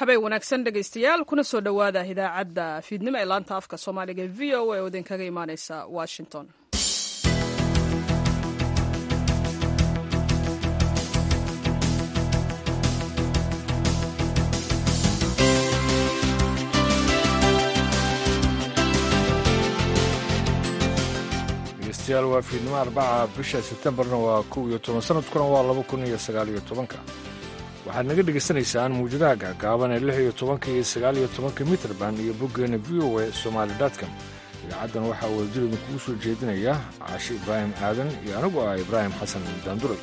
habeen wanaagsan dhegaystayaal kuna soo dhowaada idaacadda fiidnimo ee laanta afka soomaaliga ee v o a oo idinkaga imaaneysa washington. dhegeystayaal waa fiidnimo arbaca bisha sebtembarna waa 11 sanadkuna waa 2019. waxaad naga dhegaysanaysaan muwjadaha gaagaaban ee 16 iyo 19 mitrban iyo boggeena v o a somali.com. idaacaddan waxaa wadajir idinkugu soo jeedinaya caashi ibraahim aadan iyo anigu ah ibraahim xasan daanduray.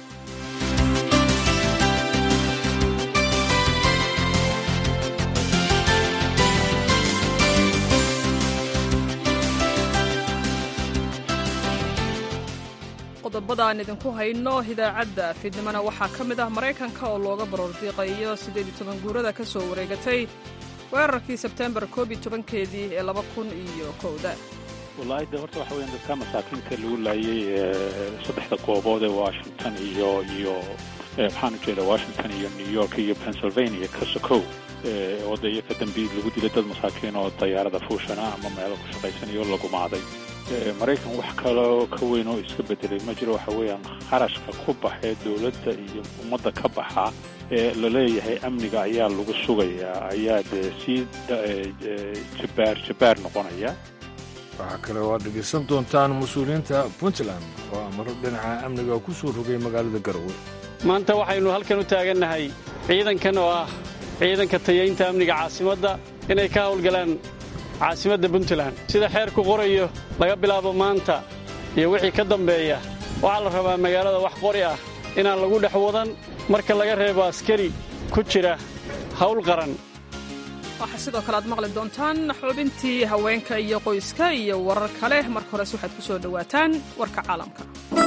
qodobada aan idinku hayno idaacadda fiidnimona waxaa ka mid ah Maraykanka oo looga baroordiiqayo 18 guurada ka soo wareegatay weerarkii Sebtembar 11keedii ee 2001. wallahi horta waxa weeyaan dadka masaakiinta lagu laayay saddexda goobood ee Washington iyo waxaan jeeda Washington iyo New York iyo Pennsylvania ka sokow wadaya ka dambi lagu dilay dad masaakiin oo diyaarada fuushana ama meel ku shaqaysanayo lagu maaday. Maraykan wax kale oo ka weyn oo iska bedelay ma jiro. waxa weeyaan qarashka ku baxay dawladda iyo ummadda ka baxa ee la leeyahay amniga ayaa lagu sugayaa ayaa si jabaar noqonaya. waxaa kale oo aad dhegaysan doontaan mas-uuliyiinta Puntland oo amaro dhinaca amniga ku soo rogay magaalada Garowe. maanta waxaynu halkan u taagannahay ciidankan oo ah ciidanka tayeynta amniga caasimadda inay ka howlgalaan caasimadda Puntland sida xeerku qorayo laga bilaabo maanta iyo wixii ka dambeeya waxaa la rabaa magaalada wax qori ah inaan lagu dhex wadan marka laga reebo askari ku jira hawl qaran. waxaa sidoo kale aad maqli doontaan xubintii haweenka iyo qoyska iyo warar kale. marka hores waxaad ku soo dhowaataan warka caalamka.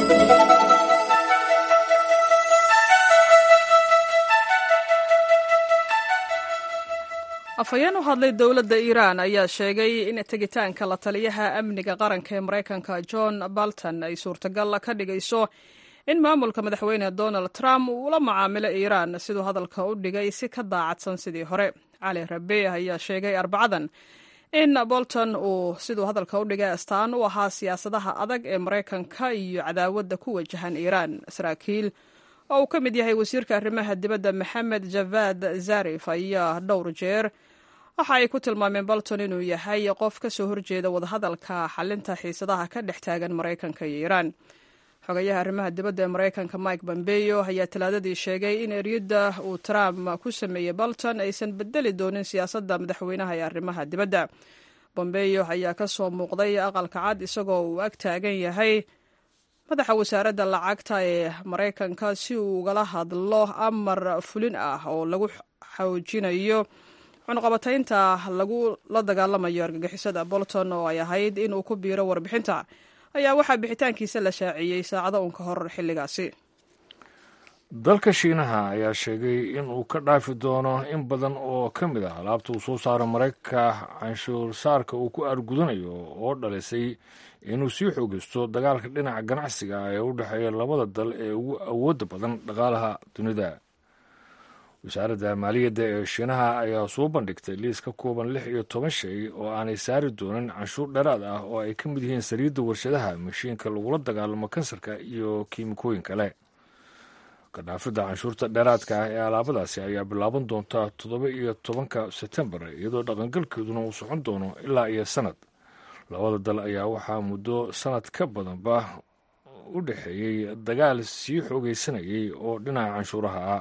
afhayeen u hadlay dowladda Iiraan ayaa sheegay in tegitaanka la taliyaha amniga qaranka ee Maraykanka John Bolton ay suurtagal ka dhigayso in maamulka madaxweyne Donald Trump uu la macaamilo Iiraan sidoo hadalka u dhigay si ka daacadsan sidii hore. Cali Rabe ayaa sheegay Arbacadan in Bolton uu sidoo hadalka u dhigay astaan u ahaa siyaasadaha adag ee Maraykanka iyo cadaawadda ku wajahan Iiraan. Saraakiil oo uu ka mid yahay wasiirka arrimaha dibadda Maxamed Javad Zarif ayaa dhowr jeer waxa ay ku tilmaameen Bolton inuu yahay qof ka soo horjeeda wadahadalka xalinta xiisadaha ka dhex taagan Maraykanka iyo Iiraan. xogayaha arrimaha dibadda ee Maraykanka Mike Pompeo ayaa talaadadii sheegay in eryada uu Trump ku sameeyey Bolton aysan bedeli doonin siyaasadda madaxweynaha ee arrimaha dibadda. Pompeo ayaa ka soo muuqday aqalka cad isagoo uu ag taagan yahay madaxa wasaaradda lacagta ee Maraykanka si uu ugala hadlo amar fulin ah oo lagu xoojinayo cunaqabataynta lagu la dagaalamayo argagixisada. Bolton oo ay ahayd inuu ku biiro warbixinta ayaa waxaa bixitaankiisa la shaaciyey saacado un ka hor xilligaasi. dalka Shiinaha ayaa sheegay in uu ka dhaafi doono in badan oo ka mid ah alaabta uu soo saaro Maraykanka canshuur saarka uu ku argudanayo oo dhalisay inuu sii xoogaysto dagaalka dhinaca ganacsiga ee u dhexeeya labada dal ee ugu awoodda badan dhaqaalaha dunida. wasaaradda maaliyadda ee Shiinaha ayaa soo bandhigtay liis ka kooban 16 shay oo aanay saari doonin canshuur dheeraad ah oo ay ka mid yihiin saliidda warshadaha, mashiinka lagula dagaalamo kansarka iyo kiimikooyin kale. ka dhaafidda canshuurta dheeraadka ah ee alaabadaasi ayaa bilaaban doonta 17 Sebtembar iyadoo dhaqangalkeeduna uu socon doono ilaa iyo sanad. labada dal ayaa waxaa muddo sanad ka badanba u dhexeeyey dagaal sii xoogaysanayay oo dhinaca canshuuraha ah.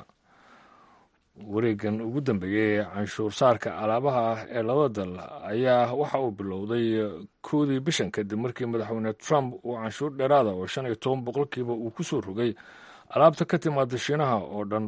wareegan ugu dambeeyey canshuur saarka alaabaha ah ee labada dal ayaa waxa uu bilowday 1 bishan kadib markii madaxweyne Trump uu canshuur dheeraada oo 15% uu ku soo rogay alaabta ka timaada Shiinaha oo dhan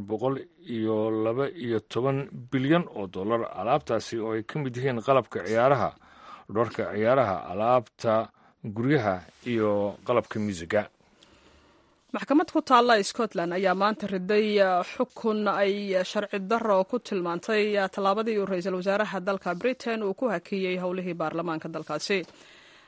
$112 bilyan oo dollar. alaabtaasi oo ay ka mid yihiin qalabka ciyaaraha, dharka ciyaaraha, alaabta guryaha iyo qalabka musiga. maxkamad ku taalla Scotland ayaa maanta riday xukun ay sharci darro ku tilmaantay tallaabadii uu ra'iisul wasaaraha dalka Britain uu ku hakiyey howlihii baarlamaanka dalkaasi.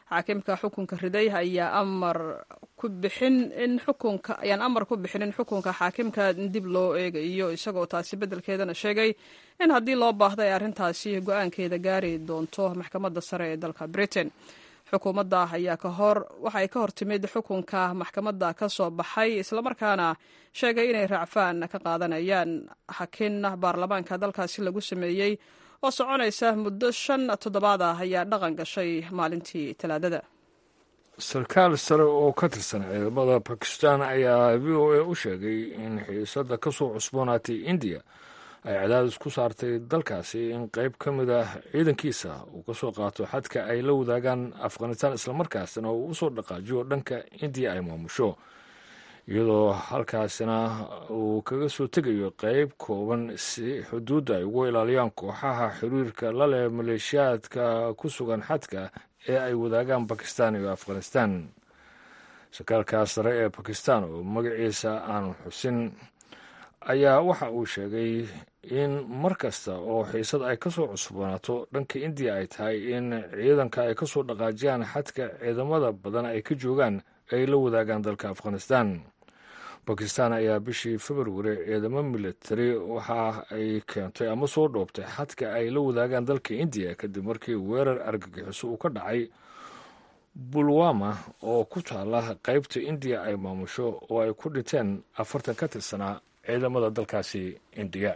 xaakimka xukunka riday ayaan amar ku bixin in xukunka xaakimka dib loo eegayo, isagoo taasi beddelkeedana sheegay in haddii loo baahdo ay arrintaasi go-aankeeda gaari doonto maxkamadda sare ee dalka Britain. xukuumadda ayaa waxay ka hor timid xukunka maxkamadda ka soo baxay, islamarkaana sheegay inay raacfaan ka qaadanayaan xakin baarlamaanka dalkaasi lagu sameeyey oo soconaysa muddo 5 toddobaad ah ayaa dhaqan gashay maalintii Talaadada. sarkaal sare oo ka tirsan ciidamada Bakistan ayaa VOA u sheegay in xiisadda ka soo cusboonaatay India ay cadaadis ku saartay dalkaasi in qayb ka mid ah ciidankiisa uu ka soo qaato xadka ay la wadaagaan Afghanistan, islamarkaasina uu usoo dhaqaajiyo dhanka India ay maamusho, iyadoo halkaasina uu kaga soo tegayo qayb kooban si xuduudda ay ugu ilaaliyaan kooxaha xiriirka la leh maleeshiyaadka ku sugan xadka ee ay wadaagaan Bakistan iyo Afghanistan. sarkaalka sare ee Bakistan oo magaciisa aan xusin ayaa waxa uu sheegay in mar kasta oo xiisad ay ka soo cusboonaato dhanka India ay tahay in ciidanka ay ka soo dhaqaajiyaan xadka ciidamada badan ay ka joogaan ay la wadaagaan dalka Afghanistan. Bakistan ayaa bishii February ciidamo military waxa ay keentay ama soo dhoobtay xadka ay la wadaagaan dalka India kadib markii weerar argagixiso uu ka dhacay Pulwama oo ku taala qaybta India ay maamusho oo ay ku dhinteen 40 ka tirsanaa ciidamada dalkaasi India.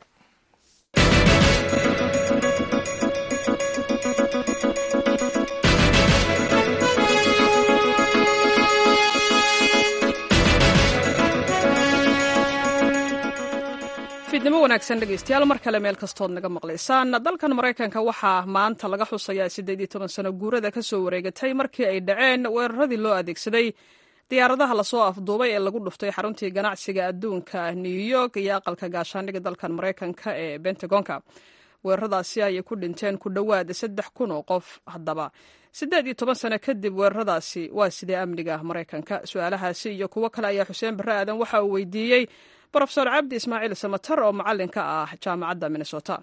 fiidnimo wanaagsan dhegeystayaal, mar kale meel kastood naga maqlaysaan. dalkan Maraykanka waxaa maanta laga xusayaa 18 sano guurada ka soo wareegatay markii ay dhaceen weeraradii loo adeegsaday diyaaradaha lasoo afduubay ee lagu dhuftay xaruntii ganacsiga adduunka New York iyo aqalka gaashaandhigga dalkan Maraykanka ee Pentagonka. weeraradaasi ayay ku dhinteen ku dhowaad 3,000 oo qof. haddaba 18 sano kadib weeraradaasi waa sidee amniga Maraykanka? su-aalahaasi iyo kuwo kale ayaa Xuseen Barre Aadan waxa uu weydiiyey Professor Cabdi Ismaaciil Samatar oo macallin ka ah jaamacadda Minnesota.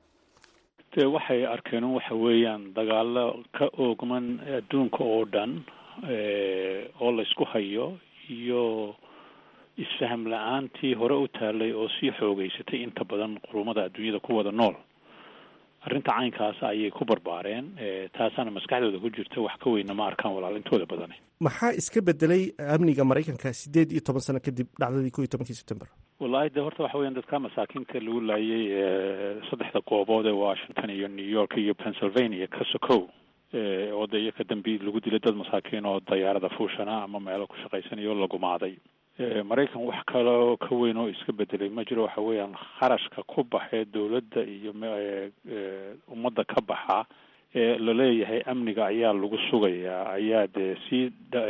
waxay arkeen waxa weeyaan dagaalo ka oogman adduunka oo dhan oo la isku hayo iyo isfaham la-aantii hore u taalay oo sii xoogeysatay inta badan qurumada adduunyada ku wada nool. arrinta caynkaas ayay ku barbaareen, taasaana maskaxdooda ku jirta, wax ka weyna ma arkaan walaalintooda badan. maxaa iska bedelay amniga Maraykanka 18 sano kadib dhacdadii 11 September? wallahi de horta waxa weeyaan dadka masaakiinta lagu laayay saddexda goobood ee Washington iyo New York iyo Pennsylvania ka sokow oo de ka dambi lagu dilay dad masaakiin oo diyaarada fuushana ama meelo ku shaqaysanayo lagu maaday. Maraykan wax kale ka weyn oo iska bedelay ma jiro. waxa weeyaan kharashka ku baxay dawladda iyo ummadda ka baxa la leeyahay amniga ayaa lagu sugayaa ayaa de si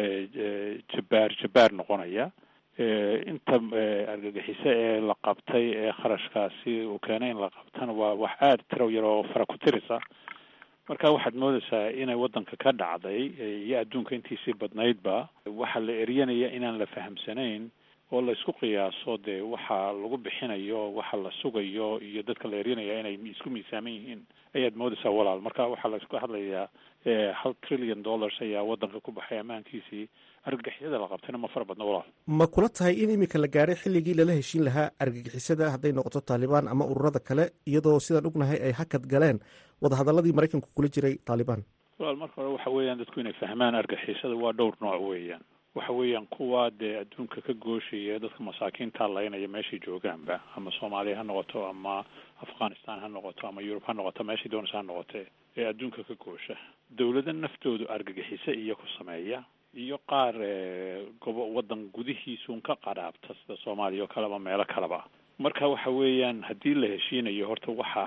jabaar noqonaya. inta argagixisa ee la qabtay ee kharashkaasi uu keenay in la qabtana waa wax aad tiro yar oo fara ku tirisa. marka waxaad moodaysaa inay waddanka ka dhacday iyo adduunka intiisii badnaydba waxa la eryanaya inaan la fahamsanayn oo la isku qiyaaso dee waxa lagu bixinayo, waxa la sugayo iyo dadka la eryanaya inay isku miisaaman yihiin ayaad moodaysaa walaal. marka waxaa la isku hadlayaa $1 trillion ayaa waddanka ku baxay ammaankiisii. argagixisada la qabtayna ma fara badna walaal. ma kula tahay in iminka la gaaray xilligii lala heshiin lahaa argagixisada hadday noqoto Taliban ama ururada kale, iyadoo sidaan ognahay ay hakad galeen wadahadaladii Maraykanku kula jiray Taliban? walaal marka hore waxa weeyaan dadku inay fahmaan argagixisada waa dhowr nooc weeyaan. waxa weeyaan kuwa dee adduunka ka gooshaya dadka masaakiinta laynaya meeshay joogaanba, ama Soomaaliya ha noqoto ama Afghanistan ha noqoto ama Europe ha noqoto, meeshay doonaysa ha noqotee ee adduunka ka goosha. dawladda naftoodu argagixisa iyo ku sameeya iyo qaar waddan gudihiisuun ka qaraabta sida Soomaaliya oo kale ama meelo kaleba. marka waxa weeyaan haddii la heshiinayo horta waxa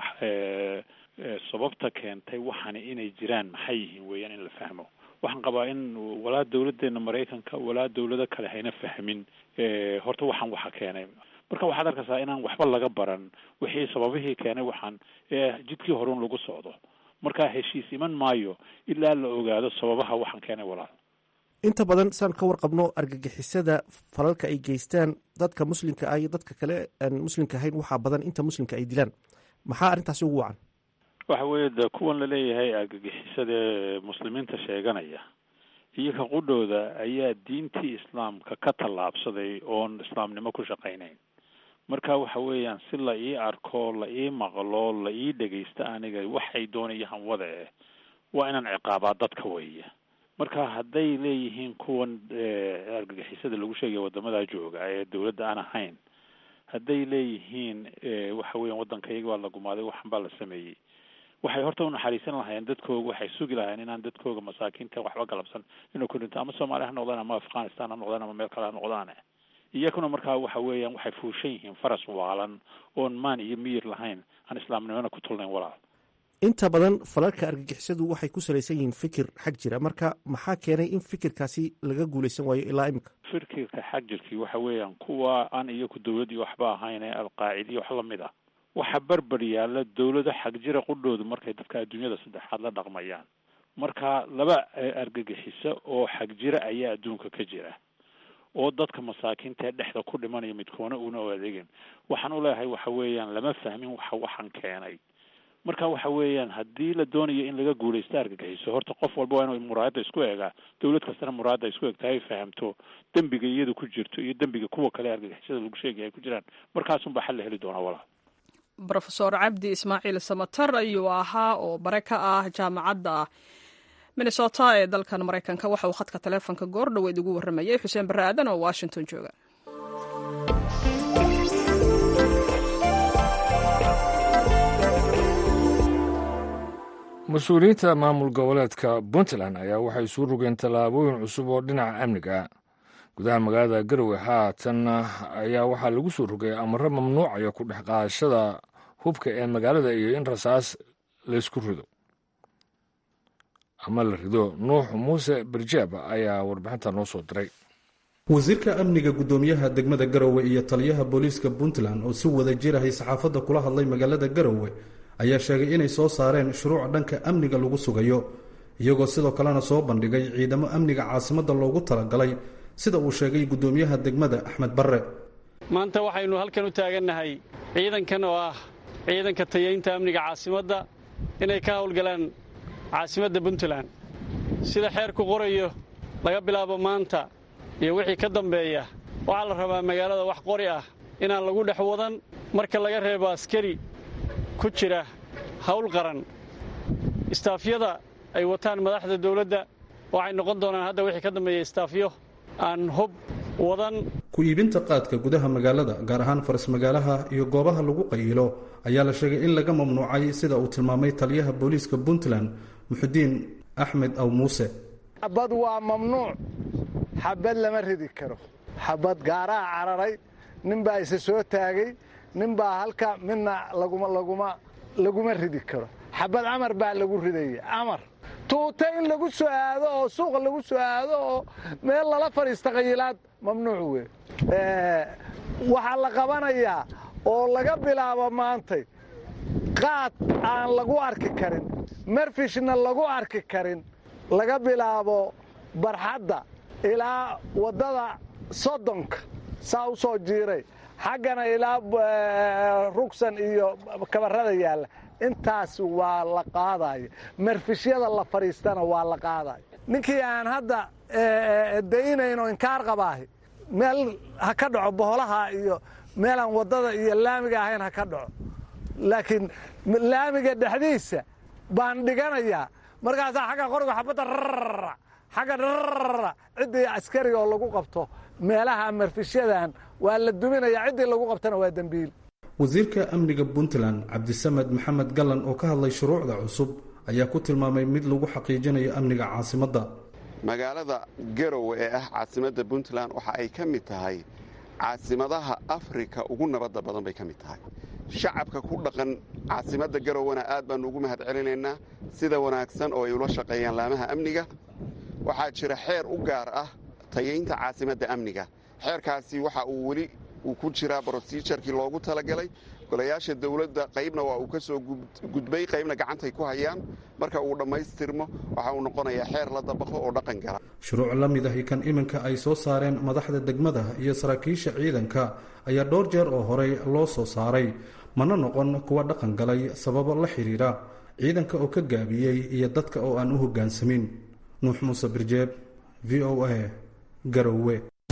sababta keentay waxaana inay jiraan maxay yihiin weeyaan in la fahmo. waxaan qabaa in walaa dawladdeena Maraykanka walaa dawlado kale hayna fahmin horta waxaan waxa keenay. marka waxaad arkaysaa inaan waxba laga baran wixii sababihii keenay waxaan jidkii horuun lagu socdo. marka heshiis iman maayo ilaa la ogaado sababaha waxaan keenay walaal. inta badan saan ka warqabno argagixisada falalka ay geystaan dadka muslimka ah iyo dadka kale aan muslimka ahayn waxaa badan inta muslimka ay dilaan. maxaa arrintaasi ugu wacan? waxa weeye de kuwan la leeyahay argagixisada muslimiinta sheeganaya iyaga qudhooda ayaa diintii islaamka ka tallaabsaday oon islaamnimo ku shaqaynayn. marka waxa weeyaan si la ii arko, la ii maqlo, la ii dhegaysto aniga waxay doonayaan wada waa inaan ciqaabaa dadka weeye. marka hadday leeyihiin kuwan argagixisada lagu sheegay wadamada jooga ee dawladda aan ahayn, hadday leeyihiin waxa weeyaan waddanka iyaga waa la gumaaday, waxan baa la sameeyey, waxay horta u naxariisan lahaayeen dadkooga, waxay sugi lahaayeen inaan dadkooga masaakiinta waxba galabsan inuu ku dhinto, ama Soomaaliya ha noqdaan ama Afghanistan ha noqdaan ama meel kale ha noqdaan. iyaguna markaa waxa weeyaan waxay fuushan yihiin faras waalan oon maan iyo miyir lahayn, aan islaamnimana ku tulnayn walaal. inta badan falalka argagixisadu waxay ku salaysan yihiin fikir xag jira. marka maxaa keenay in fikirkaasi laga guulaysan waayo ilaa imika? fikirka xag jirkii waxa weeyaan kuwa aan iyaku dawladdii waxba ahayn ee alqaacidiya wax lamid ah, waxa barbar yaalla dawlado xag jira qudhoodu markay dadka adduunyada saddexaad la dhaqmayaan. marka laba argagixiso oo xag jira ayaa adduunka ka jira oo dadka masaakiinta ee dhexda ku dhimanaya midkoona una u adeegin. waxaan u leeyahay waxa weeyaan lama fahmin waxan keenay. marka waxa weeyaan haddii la doonayo in laga guulaysto argagixiso, horta qof walba waa inuu muraayadda isku eegaa, dawlad kastana muraayadda isku eegtaa ay fahamto dembiga iyadu ku jirto iyo dembiga kuwa kale argagixisada lagu sheegay ay ku jiraan. markaasunbaa xal la heli doonaa walaal. Professor Cabdi Ismaaciil Samatar ayuu ahaa oo bare ka ah jaamacadda Minnesota ee dalkan Maraykanka. waxa uu khadka taleefanka goor dhaweyd ugu warramayay Xuseen Barre Aadan oo Washington jooga. mas-uuliyiinta maamul goboleedka Puntland ayaa waxay soo rogeen tallaabooyin cusub oo dhinaca amniga gudaha magaalada Garowe. haatan ayaa waxaa lagu soo rogay amarro mamnuucaya ku dhex qaadashada hubka ee magaalada iyo in rasaas laysku rido ama la rido. Nuux Muuse Barjaab ayaa warbixinta noo soo diray. wasiirka amniga guddoomiyaha degmada Garowe iyo taliyaha booliiska Puntland oo si wada jirahay saxaafadda kula hadlay magaalada Garowe ayaa sheegay inay soo saareen shuruuc dhanka amniga lagu sugayo, iyagoo sidoo kalena soo bandhigay ciidamo amniga caasimadda loogu talagalay, sida uu sheegay guddoomiyaha degmada Axmed Barre. maanta waxaynu halkan u taagannahay ciidankan oo ah ciidanka tayeynta amniga caasimadda inay ka howlgalaan caasimadda Puntland. sida xeerku qorayo laga bilaabo maanta iyo wixii ka dambeeya waxaa la rabaa magaalada wax qori ah inaan lagu dhex wadan marka laga reebo askari ku jira hawl qaran. istaafyada ay wataan madaxda dawladda waxay noqon doonaan hadda wixii ka dambeeya istaafyo aan hub wadan. ku iibinta qaadka gudaha magaalada, gaar ahaan faras magaalaha iyo goobaha lagu qayilo, ayaa la sheegay in laga mamnuucay, sida uu tilmaamay taliyaha booliiska Puntland Muxudiin Axmed Aw Muuse. xabad waa mamnuuc, xabad lama ridi karo. xabad gaaraa cararay, ninbaa isa soo taagay, ninbaa halka midna laguma ridi karo. xabad amar baa lagu ridaya, amar tuuta in lagu soo aado oo suuqa lagu soo aado oo meel lala fadhiista qayilaad mamnuuc wey. waxaa la qabanayaa oo laga bilaabo maantay qaad aan lagu arki karin, marfishna lagu arki karin, laga bilaabo barxadda ilaa waddada Sodonka saa u soo jiiray, xaggana ilaa rugsan iyo kabarada yaalla, intaas waa la qaadaya. marfishyada la fadhiistana waa la qaadaya. ninkii aan hadda daynayn oo inkaar qabaahi meel ha ka dhaco, boholaha iyo meelaan waddada iyo laamiga ahayn ha ka dhaco, laakiin laamiga dhexdiisa baan dhiganayaa. markaasaa xagga qoriga xabadda xagga ciddii askariga oo lagu qabto meelaha marfishyadan waa la duminayaa, ciddii lagu qabtana waa dembiil. wasiirka amniga Puntland Cabdisamed Maxamed Gallan oo ka hadlay shuruucda cusub ayaa ku tilmaamay mid lagu xaqiijinayo amniga caasimadda. magaalada Garowe ee ah caasimadda Puntland waxa ay ka mid tahay caasimadaha Afrika ugu nabadda badan bay ka mid tahay. shacabka ku dhaqan caasimadda Garowena aad baan ugu mahad celinaynaa sida wanaagsan oo ay ula shaqeeyaan laamaha amniga. waxaa jira xeer u gaar ah tayeynta caasimadda amniga. xeerkaasi waxa uu weli ku jiraa procedure-kii loogu talagalay. golayaasha dawladda qaybna waa uu ka soo gudbay, qaybna gacantay ku hayaan. marka uu dhammaystirmo waxa uu noqonayaa xeer la dabaqo oo dhaqan gala. shuruuc la mid ahi kan iminka ay soo saareen madaxda degmada iyo saraakiisha ciidanka ayaa dhowr jeer oo horey loo soo saaray, mana noqon kuwa dhaqan galay sababo la xiriira ciidanka oo ka gaabiyey iyo dadka oo aan u hoggaansamin. Nuux Muuse Barjaab, v o a garowe.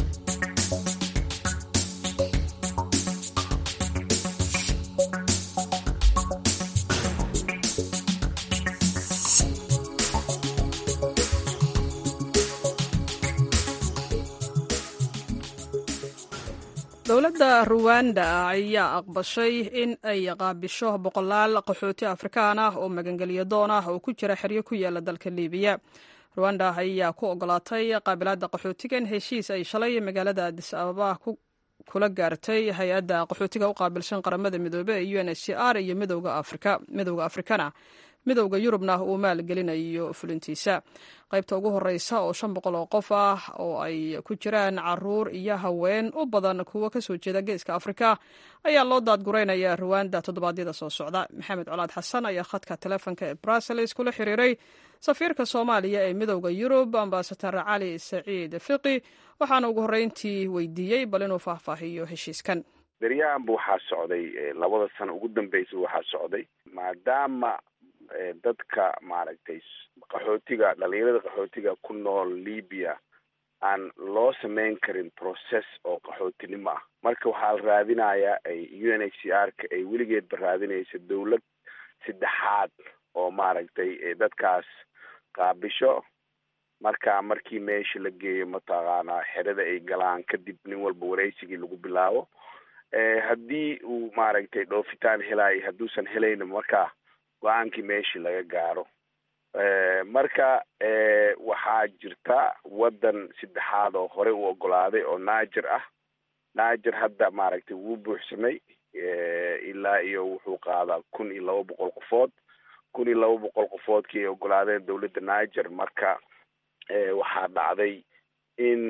dowladda ruwanda ayaa aqbashay in ay qaabisho boqolaal qaxooti afrikaan ah oo magangelyo doon ah oo ku jira xeryo ku yaala dalka liibiya. ruwanda ayaa ku ogolaatay qaabilaadda qaxootigan heshiis ay shalay magaalada adis ababa kula gaartay hay-adda qaxootiga u qaabilsan qaramada midoobe ee UNHCR iyo midowda afrikana midowda yurubna uu maalgelinayo fulintiisa. qaybta ugu horeysa oo 500 oo qof ah oo ay ku jiraan caruur iyo haween u badan kuwa kasoo jeeda geeska afrika ayaa loo daadguraynaya ruwanda toddobaadyada soo socda. maxamed colaad xasan ayaa khadka telefonka ee brussels kula xiriiray safiirka soomaaliya ee midowda yurub ambasador cali saciid fiqi waxaana ugu horreyntii weydiiyey bal inuu faahfaahiyo heshiiskan. daryaanba waxaa socday 2 sano ugu dambeysay waxaa socday maadaama dadka maaragtay qaxootiga dhalinyarada qaxootiga ku nool Liibiya aan loo sameyn karin process oo qaxootinimo ah. marka waxaa la raadinayaa ay UNHCR-ka ay weligeed raadinaysa dawlad saddexaad oo maaragtay dadkaas qaabisho markii meesha la geeyo mataqaanaa xerada ay galaan kadib nin walba wareysigii lagu bilaabo haddii uu maaragtay dhoofitaan helaayo hadduusan helayna markaa go-aankii meeshii laga gaaro. marka waxaa jirta wadan saddexaad oo hore u ogolaaday oo Niger ah. Niger hadda maaragtay wuu buuxsamay ilaa iyo wuxuu qaadaa 1200 qofood. 1200 qofoodkii ay ogolaadeen dowladda Niger. marka waxaa dhacday in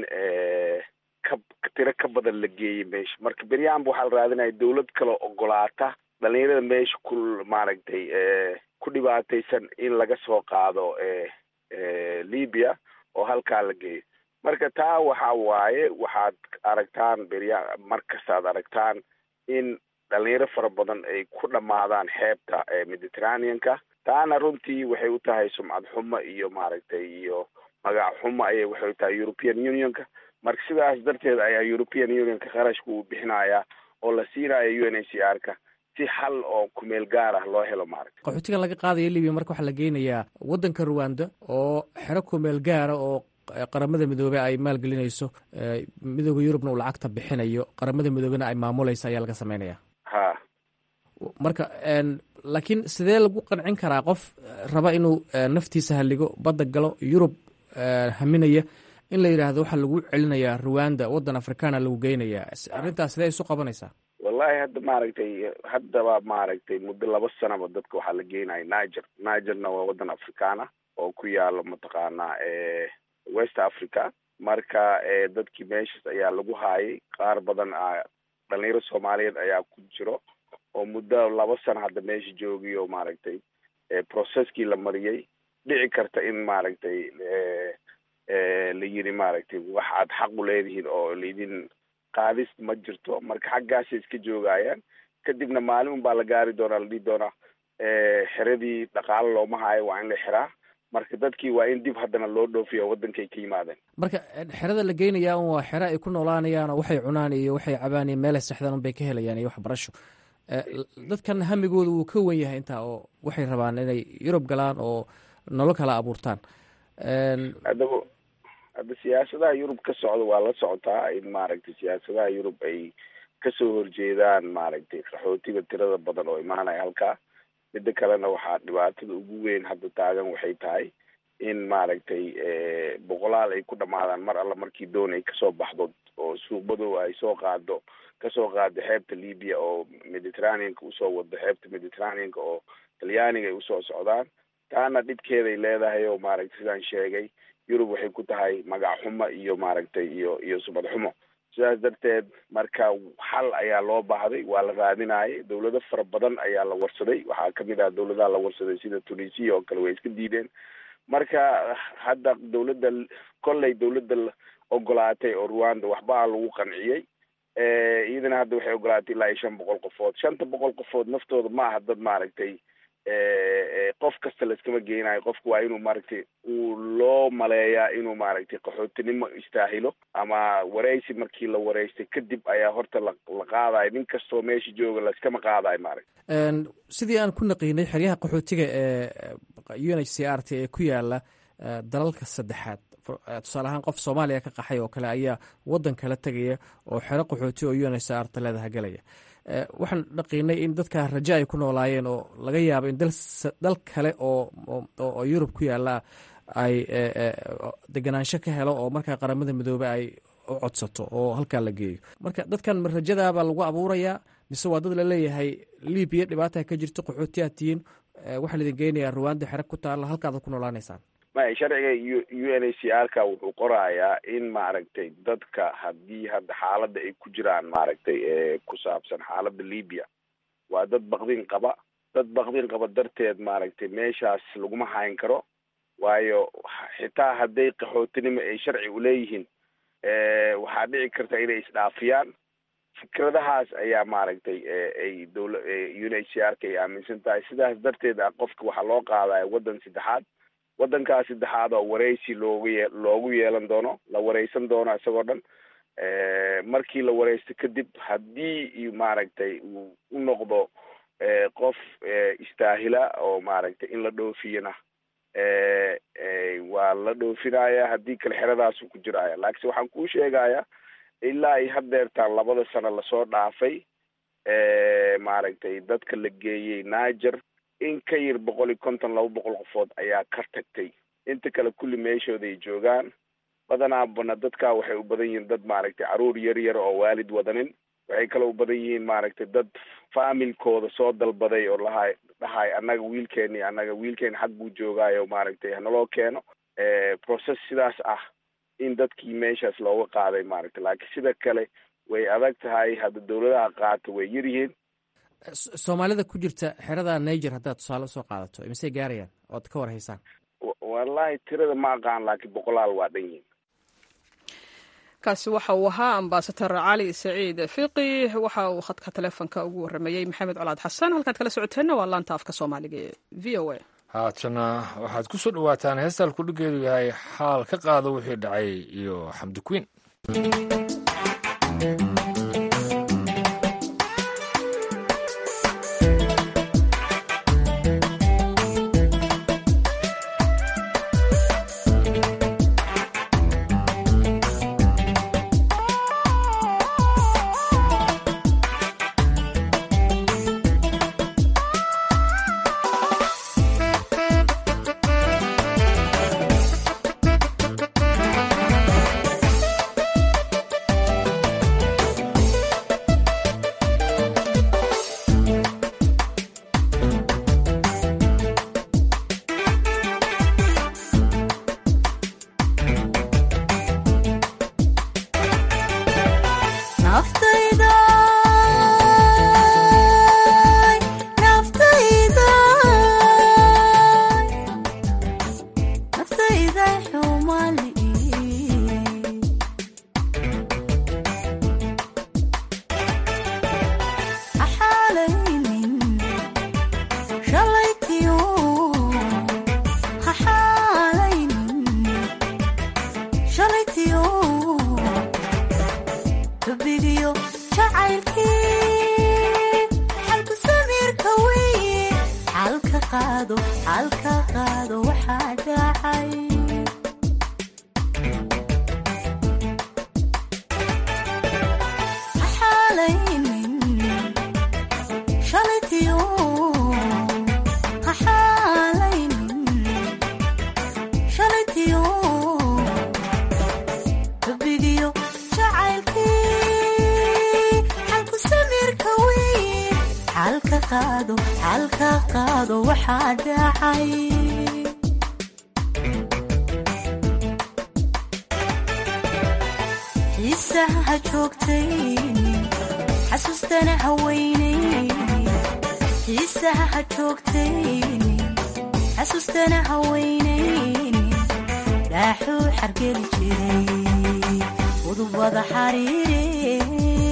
tiro ka badan la geeyey meesha. marka beryaanba waxaa la raadinaya dawlad kaloo ogolaata dhalinyarada meesha maaragtay ku dhibaataysan in laga soo qaado Liibiya oo halkaa la geeyo. marka taa waxaa waaye waxaad aragtaan markastaad aragtaan in dhalinyaro fara badan ay ku dhammaadaan xeebta Mediterranean-ka. taana runtii waxay u tahay sumcad xumo iyo maaragtay iyo magac xumo ayay waxay u tahay European Union-ka. marka sidaas darteed ayaa European Union-ka qarashku uu bixinayaa oo la siinayo UNHCR-ka si xal oo ku meel gaar ah loo helo maaragtay. qaxootigan laga qaadayo Liibiya marka waxaa la geynayaa waddanka Rwanda oo xero ku meel gaara oo qaramada midoobay ay maalgelinayso midowga Yurubna uu lacagta bixinayo qaramada midoobana ay maamulayso ayaa laga sameynaya. marka laakiin sidee lagu qancin karaa qof raba inuu naftiisa halligo badda galo Yurub haminaya in la yiraahdo waxa lagu celinayaa Rwanda waddan Afrikaana lagu geynayaa arrintaas sidee isu qabanaysaa? wallahi haddaba maaragtay muddo 2 sanaba dadka waxaa la geenaya Nigerna waa waddan Afrikaana oo ku yaalo mataqaanaa West Africa. marka dadkii meeshaas ayaa lagu haayay qaar badan dhalinyaro Soomaaliyeed ayaa ku jiro oo muddo 2 sano hadda meesha joogiyo maaragtay processkii la mariyay. dhici karta in maaragtay la yiri maaragtay waxaad xaq u leedihiin oo leedin qaadis ma jirto. marka xaggaasay iska joogayaan kadibna maalin baa la gaari doonaa la dhihi doonaa xeradii dhaqaale looma hayo waa in la xiraa. marka dadkii waa in dib haddana loo dhoofiyo waddankay ka yimaadeen. marka xerada la geynayaa waa xero ay ku noolaanayaan oo waxay cunaan iyo waxay cabaan iyo meelay saxdaan unbay ka helayaan iyo waxbarasho. dadkan hamigooda wuu ka wen yahay intaa oo waxay rabaan inay Yurub galaan oo nolol kala abuurtaan. hadda siyaasadaha Yurub ka socda waa la socotaa in maaragtay siyaasadaha Yurub ay kasoo horjeedaan maaragtay qaxootiga tirada badan oo imaanaya halkaa. midda kalena waxaa dhibaatada ugu weyn hadda taagan waxay tahay in maaragtay boqolaal ay ku dhammaadaan mar alla markii doon ay kasoo baxdo oo suuqbadu ay kasoo qaado xeebta Liibiya oo Mediterranean-ka usoo wado xeebta Mediterranean-ka oo Talyaaniga ay usoo socdaan. taana dhibkeeday leedahay oo maaragtay sidaan sheegay Yurub waxay ku tahay magac xumo iyo maaragtay iyo sumad xumo. sidaas darteed marka xal ayaa loo baahday waa la raadinayay. dawlado fara badan ayaa la warsaday. waxaa kamid ah dawladaha la warsaday sida Tunisia oo kale way iska diideen. marka hadda dawladda ogolaatay oo Rwanda waxbaa lagu qanciyey. iyadana hadda waxay ogolaatay ilaa 500 qofood. 500 qofood naftooda ma aha dad maaragtay qof kasta laiskama geynayo. qofku waa inuu maaragtay uu loo maleeyaa inuu maaragtay qaxootinimo istaahilo, ama wareysi markii la wareystay kadib ayaa horta la qaadayo. nin kastoo meesha jooga laiskama qaadayo maaragtay. sidii aan ku naqiinay xeryaha qaxootiga ee UNHCR ee ku yaala dalalka saddexaad, tusaale ahaan qof Soomaaliya ka qaxay oo kale ayaa wadan kala tegaya oo xero qaxooti oo UNHCR leedahay galaya. waxaan dhaqiinay in dadka rajo ay ku noolaayeen oo laga yaabo in dal kale oo Yurub ku yaala ay deganaansho ka helo oo markaa qaramada midoobay ay u codsato oo halkaa la geeyo. marka dadkan rajadaabaa lagu abuurayaa mise waa dad la leeyahay Libiya dhibaata ka jirto, qaxootiyaad tihiin, waxaa laidin geynayaa Rwanda xero ku taalla, halkaad ku noolaanaysaan? sharciga UNHCR-ka wuxuu qorayaa in maaragtay dadka haddii hadda xaaladda ay ku jiraan maaragtay ku saabsan xaaladda Libya, waa dad baqdin qaba darteed maaragtay meeshaas laguma hayn karo. waayo xitaa hadday qaxootinimo ay sharci uleeyihiin, waxaa dhici karta inay isdhaafiyaan. fikradahaas ayaa maaragtay ay UNHCR-ka ay aaminsan tahay. sidaas darteed qofka waxaa loo qaadaya wadan saddexaad. wadankaas saddexaad oo wareysi loogu yeelan doono, la wareysan doono isagoo dhan. markii la wareysto kadib haddii maaragtay uu u noqdo qof istaahila oo maaragtay in la dhoofiyana waa la dhoofinaya, haddii kale xeradaasuu ku jiraya. laakiinse waxaan kuu sheegaya ilaa ay hadeertaan 2 sano lasoo dhaafay maaragtay dadka la geeyey Niger in ka yar 150-200 qofood ayaa ka tagtay. inta kale kulli meeshooda ay joogaan. badanaabana dadkaa waxay u badan yihiin dad maaragtay caruur yar oo waalid wadanin. waxay kale u badan yihiin maaragtay dad faamilkooda soo dalbaday oo dhahay annaga wiilkeeni xag buu joogaayo maaragtay hanaloo keeno. process sidaas ah in dadkii meeshaas looga qaaday maaragtay. laakiin sida kale way adag tahay. hadda dawladaha qaata way yaryihiin. Soomaalida ku jirta xerada Niger haddaad tusaale usoo qaadato imisay gaarayaan ood ka war haysaan? wallahi tirada ma aqaan, laakiin 100 waa dhan yihiin. kaasi waxa uu ahaa ambasador cali saciid fiqi. waxa uu khadka taleefonka ugu waramayey maxamed colaad xasan. halkaad kala socoteenna waa laanta afka Soomaaliga ee VOA. haatana waxaad ku soo dhawaataan heestaan kudhigeedu yahay xaal ka qaado wixii dhacay iyo Xamdi Queen.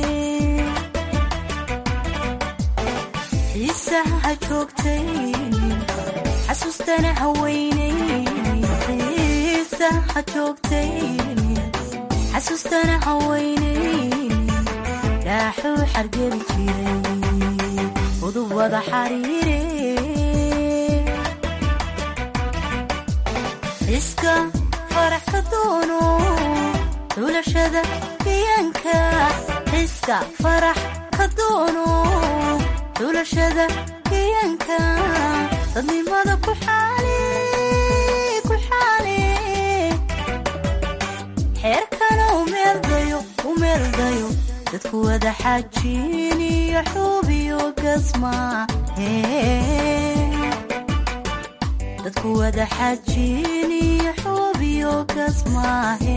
xiisaha joogtay xasuustana haweyneisa ha joogtay xasuustana haweyney raaxuu xargeli jiray udub wada xariire iska farax ka doono xulashada deegaanka iska farax ka doono xulashada deegaanka dadnimada ku xaali xeerkana u meeldayo dadku wada xajiin iyo xuubiyo gasma dadku wada xajiin iyo xuubiyo gasmaahe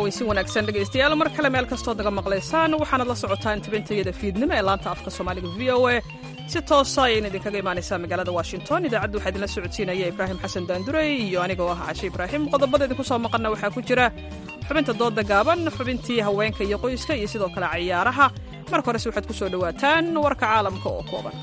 si wanaagsan dhegaystayaal mar kale meel kastood naga maqlaysaan waxaanad la socotaan tibintayada fiidnimo ee laanta afka soomaaliga VOA si toosa ayayna idinkaga imaanaysaa magaalada Washington idaacaddu waxaa idinla socodsiinaya Ibraahim Xasan Daandurey iyo anigoo ah Cashe Ibraahim qodobada idinku soo maqana waxaa ku jira xubinta dooda gaaban xubintii haweenka iyo qoyska iyo sidoo kale ciyaaraha marka hore waxaad ku soo dhawaataan warka caalamka oo kooban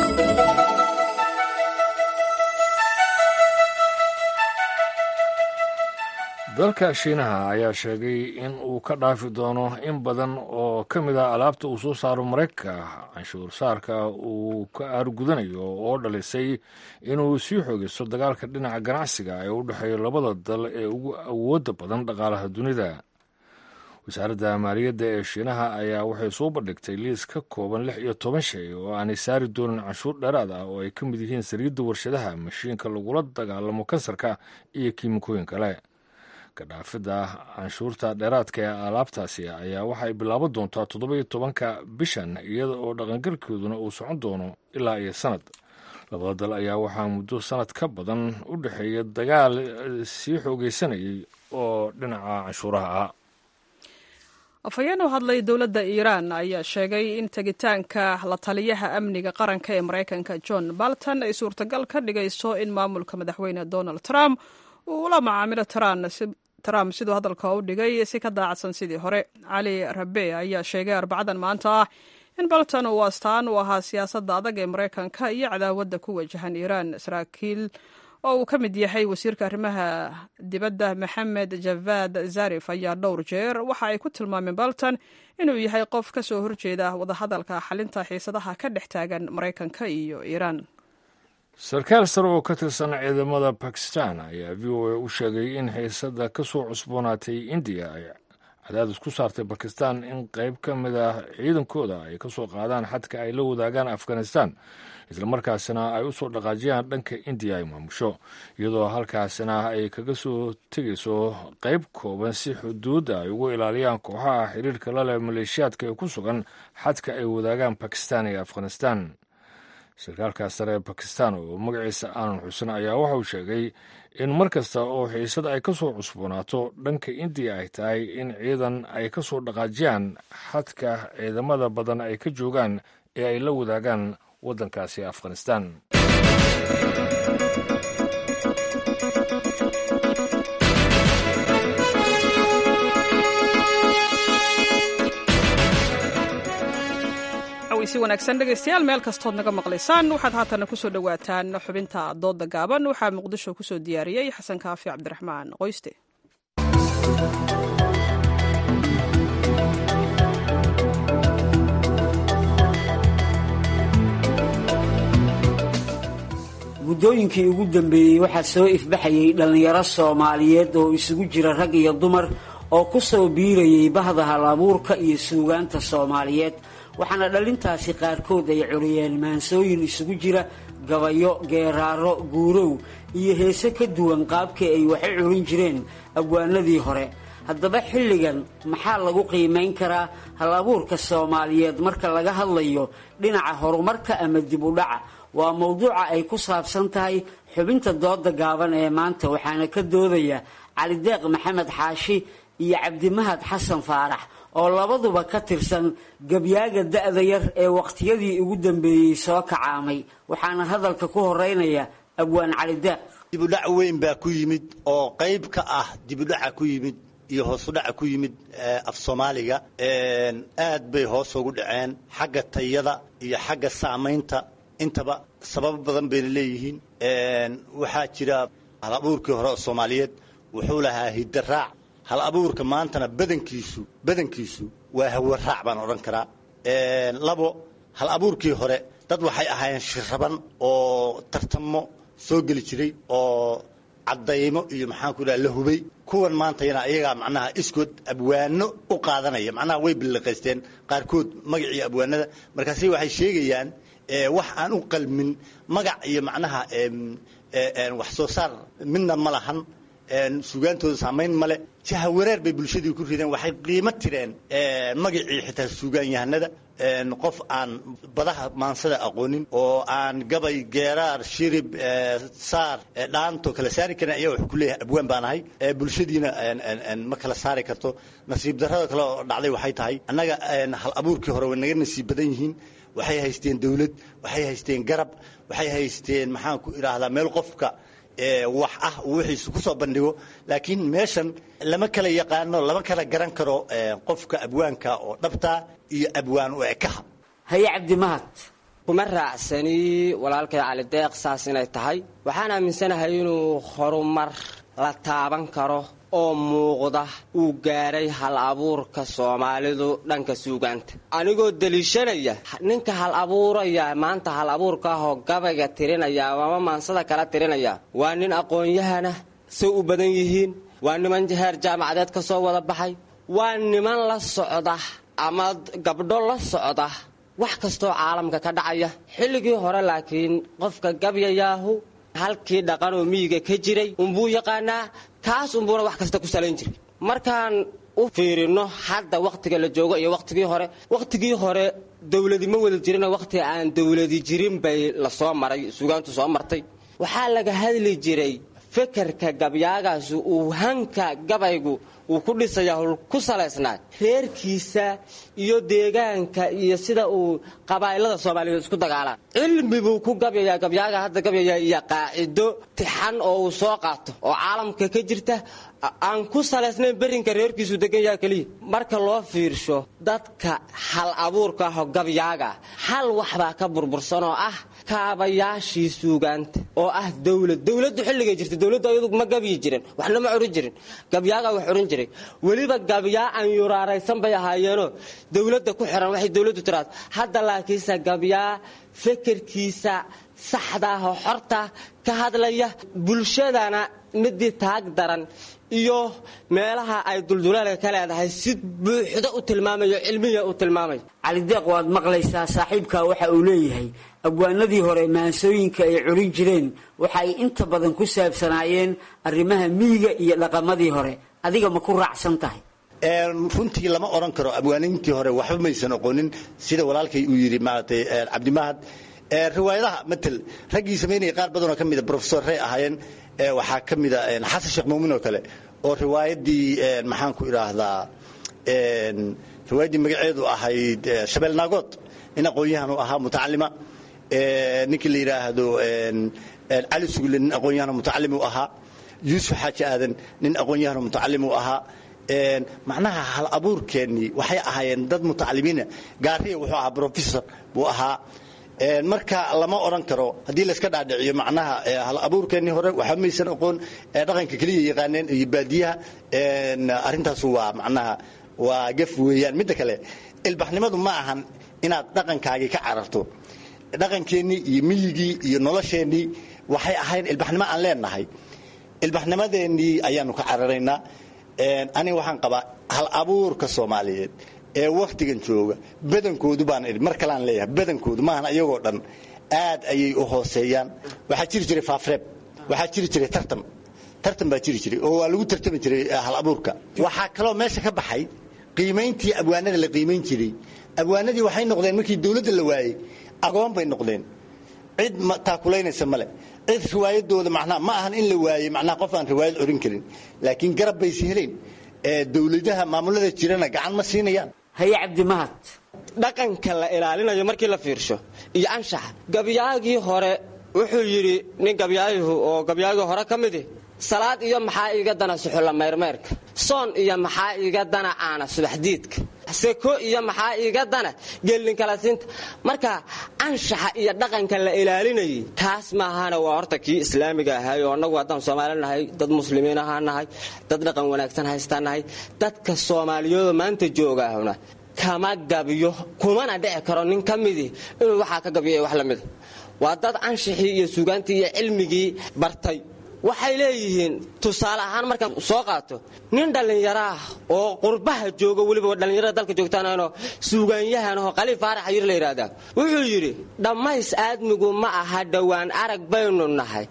dalka shiinaha ayaa sheegay in uu ka dhaafi doono in badan oo ka mid ah alaabta uu soo saaro maraykanka canshuur saarka uu ka aargudanayo oo dhalisay inuu sii xoogaysto dagaalka dhinaca ganacsiga ee u dhexeeya labada dal ee ugu awoodda badan dhaqaalaha dunida wasaaradda maaliyadda ee shiinaha ayaa waxay soo bandhigtay liis ka kooban 16 shay oo aanay saari doonin canshuur dheeraad ah oo ay ka mid yihiin saliidda warshadaha mashiinka lagula dagaalamo kansarka iyo kiimikooyin kale kadhaafidda canshuurta dheeraadka ee alaabtaasi ayaa waxay bilaaban doontaa 17 bishan iyada oo dhaqangalkeeduna uu socon doono ilaa iyo sanad labada dal ayaa waxaa muddo sanad ka badan u dhexeeya dagaal sii xoogaysanayay oo dhinaca canshuuraha ah afhayeen u hadlay dowladda Iiraan ayaa sheegay in tagitaanka la taliyaha amniga qaranka ee Mareykanka John Bolton ay suurtagal ka dhigayso in maamulka madaxweyne Donald Trump uu la macaamilo Trump sidoo hadalka u dhigay si ka daacadsan sidii hore cali rabe ayaa sheegay arbacadan maanta ah in Bolton uu astaan u ahaa siyaasadda adag ee Mareykanka iyo cadaawadda ku wajahan Iiraan saraakiil oo uu ka mid yahay wasiirka arrimaha dibadda Maxamed Javad Zarif ayaa dhowr jeer waxa ay ku tilmaameen Bolton inuu yahay qof ka soo horjeeda wadahadalka xalinta xiisadaha ka dhex taagan Mareykanka iyo Iiraan sarkaal sare oo ka tirsan ciidamada Bakistan ayaa VOA u sheegay in xiisada ka soo cusboonaatay India ay cadaadis ku saartay Bakistan in qayb ka mid ah ciidankooda ay ka soo qaadaan xadka ay la wadaagaan Afghanistan isla markaasina ay u soo dhaqaajiyaan dhanka India ay maamusho iyadoo halkaasina ay kaga soo tegayso qayb kooban si xuduudda ay ugu ilaaliyaan kooxaha xiriirka la leh maleeshiyaadka ee ku sugan xadka ay wadaagaan Bakistan iyo Afghanistan sarkaalkaas sare ee Bakistan oo magaciisa aanan xusin ayaa waxa uu sheegay in mar kasta oo xiisada ay ka soo cusboonaato dhanka India ay tahay in ciidan ay ka soo dhaqaajiyaan xadka ciidamada badan ay ka joogaan ee ay la wadaagaan waddankaasi Afghanistan si wanaagsan dhegaystayaal meel kastood naga maqlaysaan waxaad haatana ku soo dhawaataan xubinta dooda gaaban waxaa muqdisho ku soo diyaariyey xasan kaafi cabdiraxmaan qoyste muddooyinkii ugu dambeeyey waxaa soo ifbaxayay dhallinyaro Soomaaliyeed oo isugu jira rag iyo dumar oo ku soo biirayay bahda hal-abuurka iyo suugaanta Soomaaliyeed waxaana dhalintaasi qaarkood ay curiyeen maansooyin isugu jira gabayo geeraaro guurow iyo heese ka duwan qaabkii ay wax u curin jireen abwaanadii hore haddaba xilligan maxaa lagu qiimeyn karaa hal-abuurka Soomaaliyeed marka laga hadlayo dhinaca horumarka ama dib u dhaca waa mowduuca ay ku saabsan tahay xubinta dooda gaaban ee maanta waxaana ka doodaya Cali Deeq Maxamed Xaashi iyo Cabdimahad Xasan Faarax oo labaduba ka tirsan gabyaaga da'da yar ee waqtiyadii ugu dambeeyay soo kacaamay waxaana hadalka ku horeynaya abwaan Cali Deeq dib u dhac weyn baa ku yimid oo qayb ka ah dib u dhaca ku yimid iyo hoos u dhaca ku yimid af Soomaaliga aad bay hoos ugu dhaceen xagga tayada iyo xagga saamaynta intaba sabab badan bay leeyihiin waxaa jira hal-abuurkii hore oo Soomaaliyeed wuxuu lahaa hidaraac hal-abuurka maantana badankiisu waa hawo raac baan odhan karaa labo hal-abuurkii hore dad waxay ahaayeen shiraban oo tartamo soo geli jiray oo caddaymo iyo maxaan ku dhaha la hubay kuwan maantayana iyagaa macnaha iskood abwaano u qaadanaya macnaha way billiqaysteen qaarkood magacii abwaanada markaasi waxay sheegayaan wax aan u qalmin magac iyo macnaha wax soo saar midna ma lahan suugaantooda saamayn male jaha wareer bay bulshadii ku rideen waxay qiimo tireen magacii xitaa suugaanyahanada qof aan badaha maansada aqoonin oo aan gabay geeraar shirib saar dhaanto kala saari karin ayaa wuxuu ku leeyahay abwaan baan ahay bulshadiina ma kala saari karto nasiib darrada kale oo dhacday waxay tahay annaga hal abuurkii hore way naga nasiib badan yihiin waxay haysteen dawlad waxay haysteen garab waxay haysteen maxaan ku idhaahdaa meel qofka wax ah wixiisu ku soo bandhigo laakiin meeshan lama kala yaqaano lama kala garan karo qofka abwaanka oo dhabta iyo abwaan u ekaha haye cabdimahad kuma raacsani walaalkay cali deeq saas inay tahay waxaan aaminsanahay inuu horumar la taaban karo oo muuqda uu gaaray hal abuurka Soomaalidu dhanka suugaanta anigoo daliishanaya ninka hal abuuraya maanta hal abuurka oo gabayga tirinaya ama maansada kala tirinaya waa nin aqoon-yahana soo u badan yihiin waa niman heer jaamacadeed ka soo wada baxay waa niman la socda ama gabdho la socda wax kasto caalamka ka dhacaya xilligii hore laakiin qofka gabyayaahu halkii dhaqan oo miyiga ka jiray buu yaqaanaa kaas buuna wax kasta ku salayn jiray markaan u fiirino hadda waqtiga la joogo iyo waqtigii hore dawladi ma wada jirin waqti aan dawladi jirin bay la soo maray suugaantu soo martay waxa laga hadli jiray fikirka gabyagaas uu hanka gabaygu uu ku dhisaya ku saleysnaa reerkiisa iyo deegaanka iyo sida uu qabaa'ilada Soomaaliyeed isku dagaalaan cilmi buu ku gabyaga hadda gabyaya iyo qaacido tixan oo uu soo qaato oo caalamka ka jirta aan ku saleysnayn berinka reerkiisu degan yahay kaliya marka loo fiirsho dadka hal abuurka ah gabyaga hal waxba ka burbursan oo ah kaabayaashii suugaanta oo ah dawladdu xilliga jirtay dawladdu ayadu ma gabiyi jirin waxna ma oran jirin gabyaga wax oran jiray waliba gabyaa aan yuraaraysan bay ahaayeeno dawladda ku xiran waxay dawladdu tiraad hadda laakiinsa gabyaa fikirkiisa saxda ah oo xorta ka hadlaya bulshadana midii taag daran iyo meelaha ay duldulaalka ka leedahay si buuxda u tilmaamayo cilmiga u tilmaamayo cali deeq waad maqlaysaa saaxiibka waxa uu leeyahay abwaanadii hore maansooyinka ay curin jireen waxa ay inta badan ku saabsanaayeen arrimaha miyiga iyo dhaqamadii hore adiga ma ku raacsan tahay runtii lama oran karo abwaanintii hore waxba maysan aqoonin sida walaalkay uu yiri maartay cabdimahad riwaayadaha matal raggii sameynay qaar badan oo kamid ah professor Ray ahaayeen waxa kamid ah Xasan Sheekh Muumin oo kale oo riwaayadii maxaan ku iraahdaa riwaayadii magaceedu ahayd Shabeel Naagood in aqoonyahan uu ahaa mutacallima ninkii la yiraahdo Ali Sugulle nin aqoonyahan mutacallim uu ahaa Yuusuf Xaaji Aadan nin aqoonyahan mutacallim uu ahaa macnaha hal abuurkeeni waxay ahaayeen dad mutacallimiina gaariye wuxuu ahaa professor buu ahaa marka lama oran karo hadii la iska dhaadhiciyo macnaha hal abuurkeeni hore waxa maysan aqoon dhaqanka kaliya yaqaaneen iyo baadiyaha arintaas waa macnaha waa gaf weeyaan mid kale ilbaxnimadu ma ahan inaad dhaqankaaga ka cararto dhaqankeeni iyo miyigii iyo nolosheeni waxay ahayn ilbaxnimo aan leenahay ilbaxnimadeeni ayaanu ka cararaynaa ani waxaan qabaa hal abuurka Soomaaliyeed ee waqtigan jooga badankoodu baan mar kale aan leeyahay badankoodu ma ahan ayagoo dhan aad ayay u hooseeyaan waxa jiri jiray faafreeb waxa jiri jiray tartan baa jiri jiray oo waa lagu tartami jiray hal abuurka waxa kale oo meesha ka baxay qiimeyntii abwaanada la qiimeyn jiray abwaanadii waxay noqdeen markii dawladda la waayay agoon bay noqdeen cid ma taakuleynaysa male cid riwaayadooda macnaha ma ahan in la waayay macnaha qof aan riwaayad orin karin laakiin garab bay siheleen dawladaha maamulada jirana gacan ma siinayaan haye cabdimahad dhaqanka la ilaalinayo markii la fiirsho iyo anshax gabyaagii hore wuxuu yiri nin gabyaahu oo gabyaagii hore kamid ah salaad iyo maxaa iga dana suxul meermeerka soon iyo maxaa iga dana aana subaxdiidka seko iyo maxaa iga dana gelin kala siinta marka anshaxa iyo dhaqanka la ilaalinayay taas ma ahana waa horta kii islaamiga ahaa oo anagu haddaan Soomaaliyeed dad muslimiin ahaanahay dad dhaqan wanaagsan haystanahay dadka Soomaaliyeed maanta joogaahuna kama gabiyo kumana dhici karo nin kamidi inuu waxa ka gabiyo wax la mid waa dad anshaxii iyo suugaantii iyo cilmigii bartay waxay leeyihiin tusaale ahaan marka soo qaato nin dhalinyaro ah oo qurbaha jooga waliba dhalinyarada dalka joogtaanayno suugaanyahan oo Khaliif Faarax ayir la yiraahdaa wuxuu yiri dhamays aadmigu ma aha dhawaan arag baynu nahay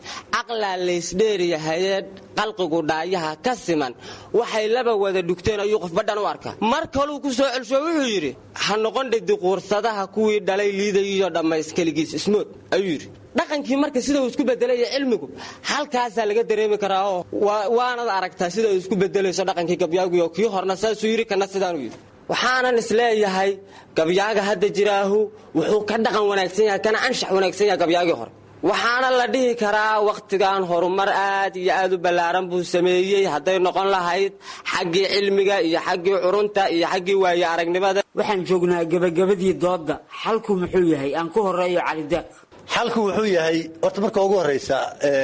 caqlaa laysdheeriyahayee qalqigu dhaayaha ka siman waxay laba wada dhugteen ayuu qof badhan u arkaa mar kaluu ku soo celsho wuxuu yidhi ha noqon dhediquursadaha kuwii dhalay liidayiyo dhammayskeligiis ismood ayuu yidhi dhaqankii marka sida uu isku bedelaya cilmigu halkaasaa laga dareemi karaa oo waanad aragtaa sida uu isku bedelayso dhaqankii gabyaaguyo kii horna saasuu yidhi kana sidaanuu yidhi waxaanan isleeyahay gabyaaga hadda jiraahu wuxuu ka dhaqan wanaagsan yahay kana anshax wanaagsan yahay gabyaagii hore waxaana la dhihi karaa wakhtigan horumar aad iyo aad u ballaaran buu sameeyey hadday noqon lahayd xaggii cilmiga iyo xaggii curunta iyo xaggii waaye aragnimada waxaan joognaa gebagabadii doodda xalku muxuu yahay aan ku horeeyo cali deeq xalku wuxuu yahay horta marka ugu horraysa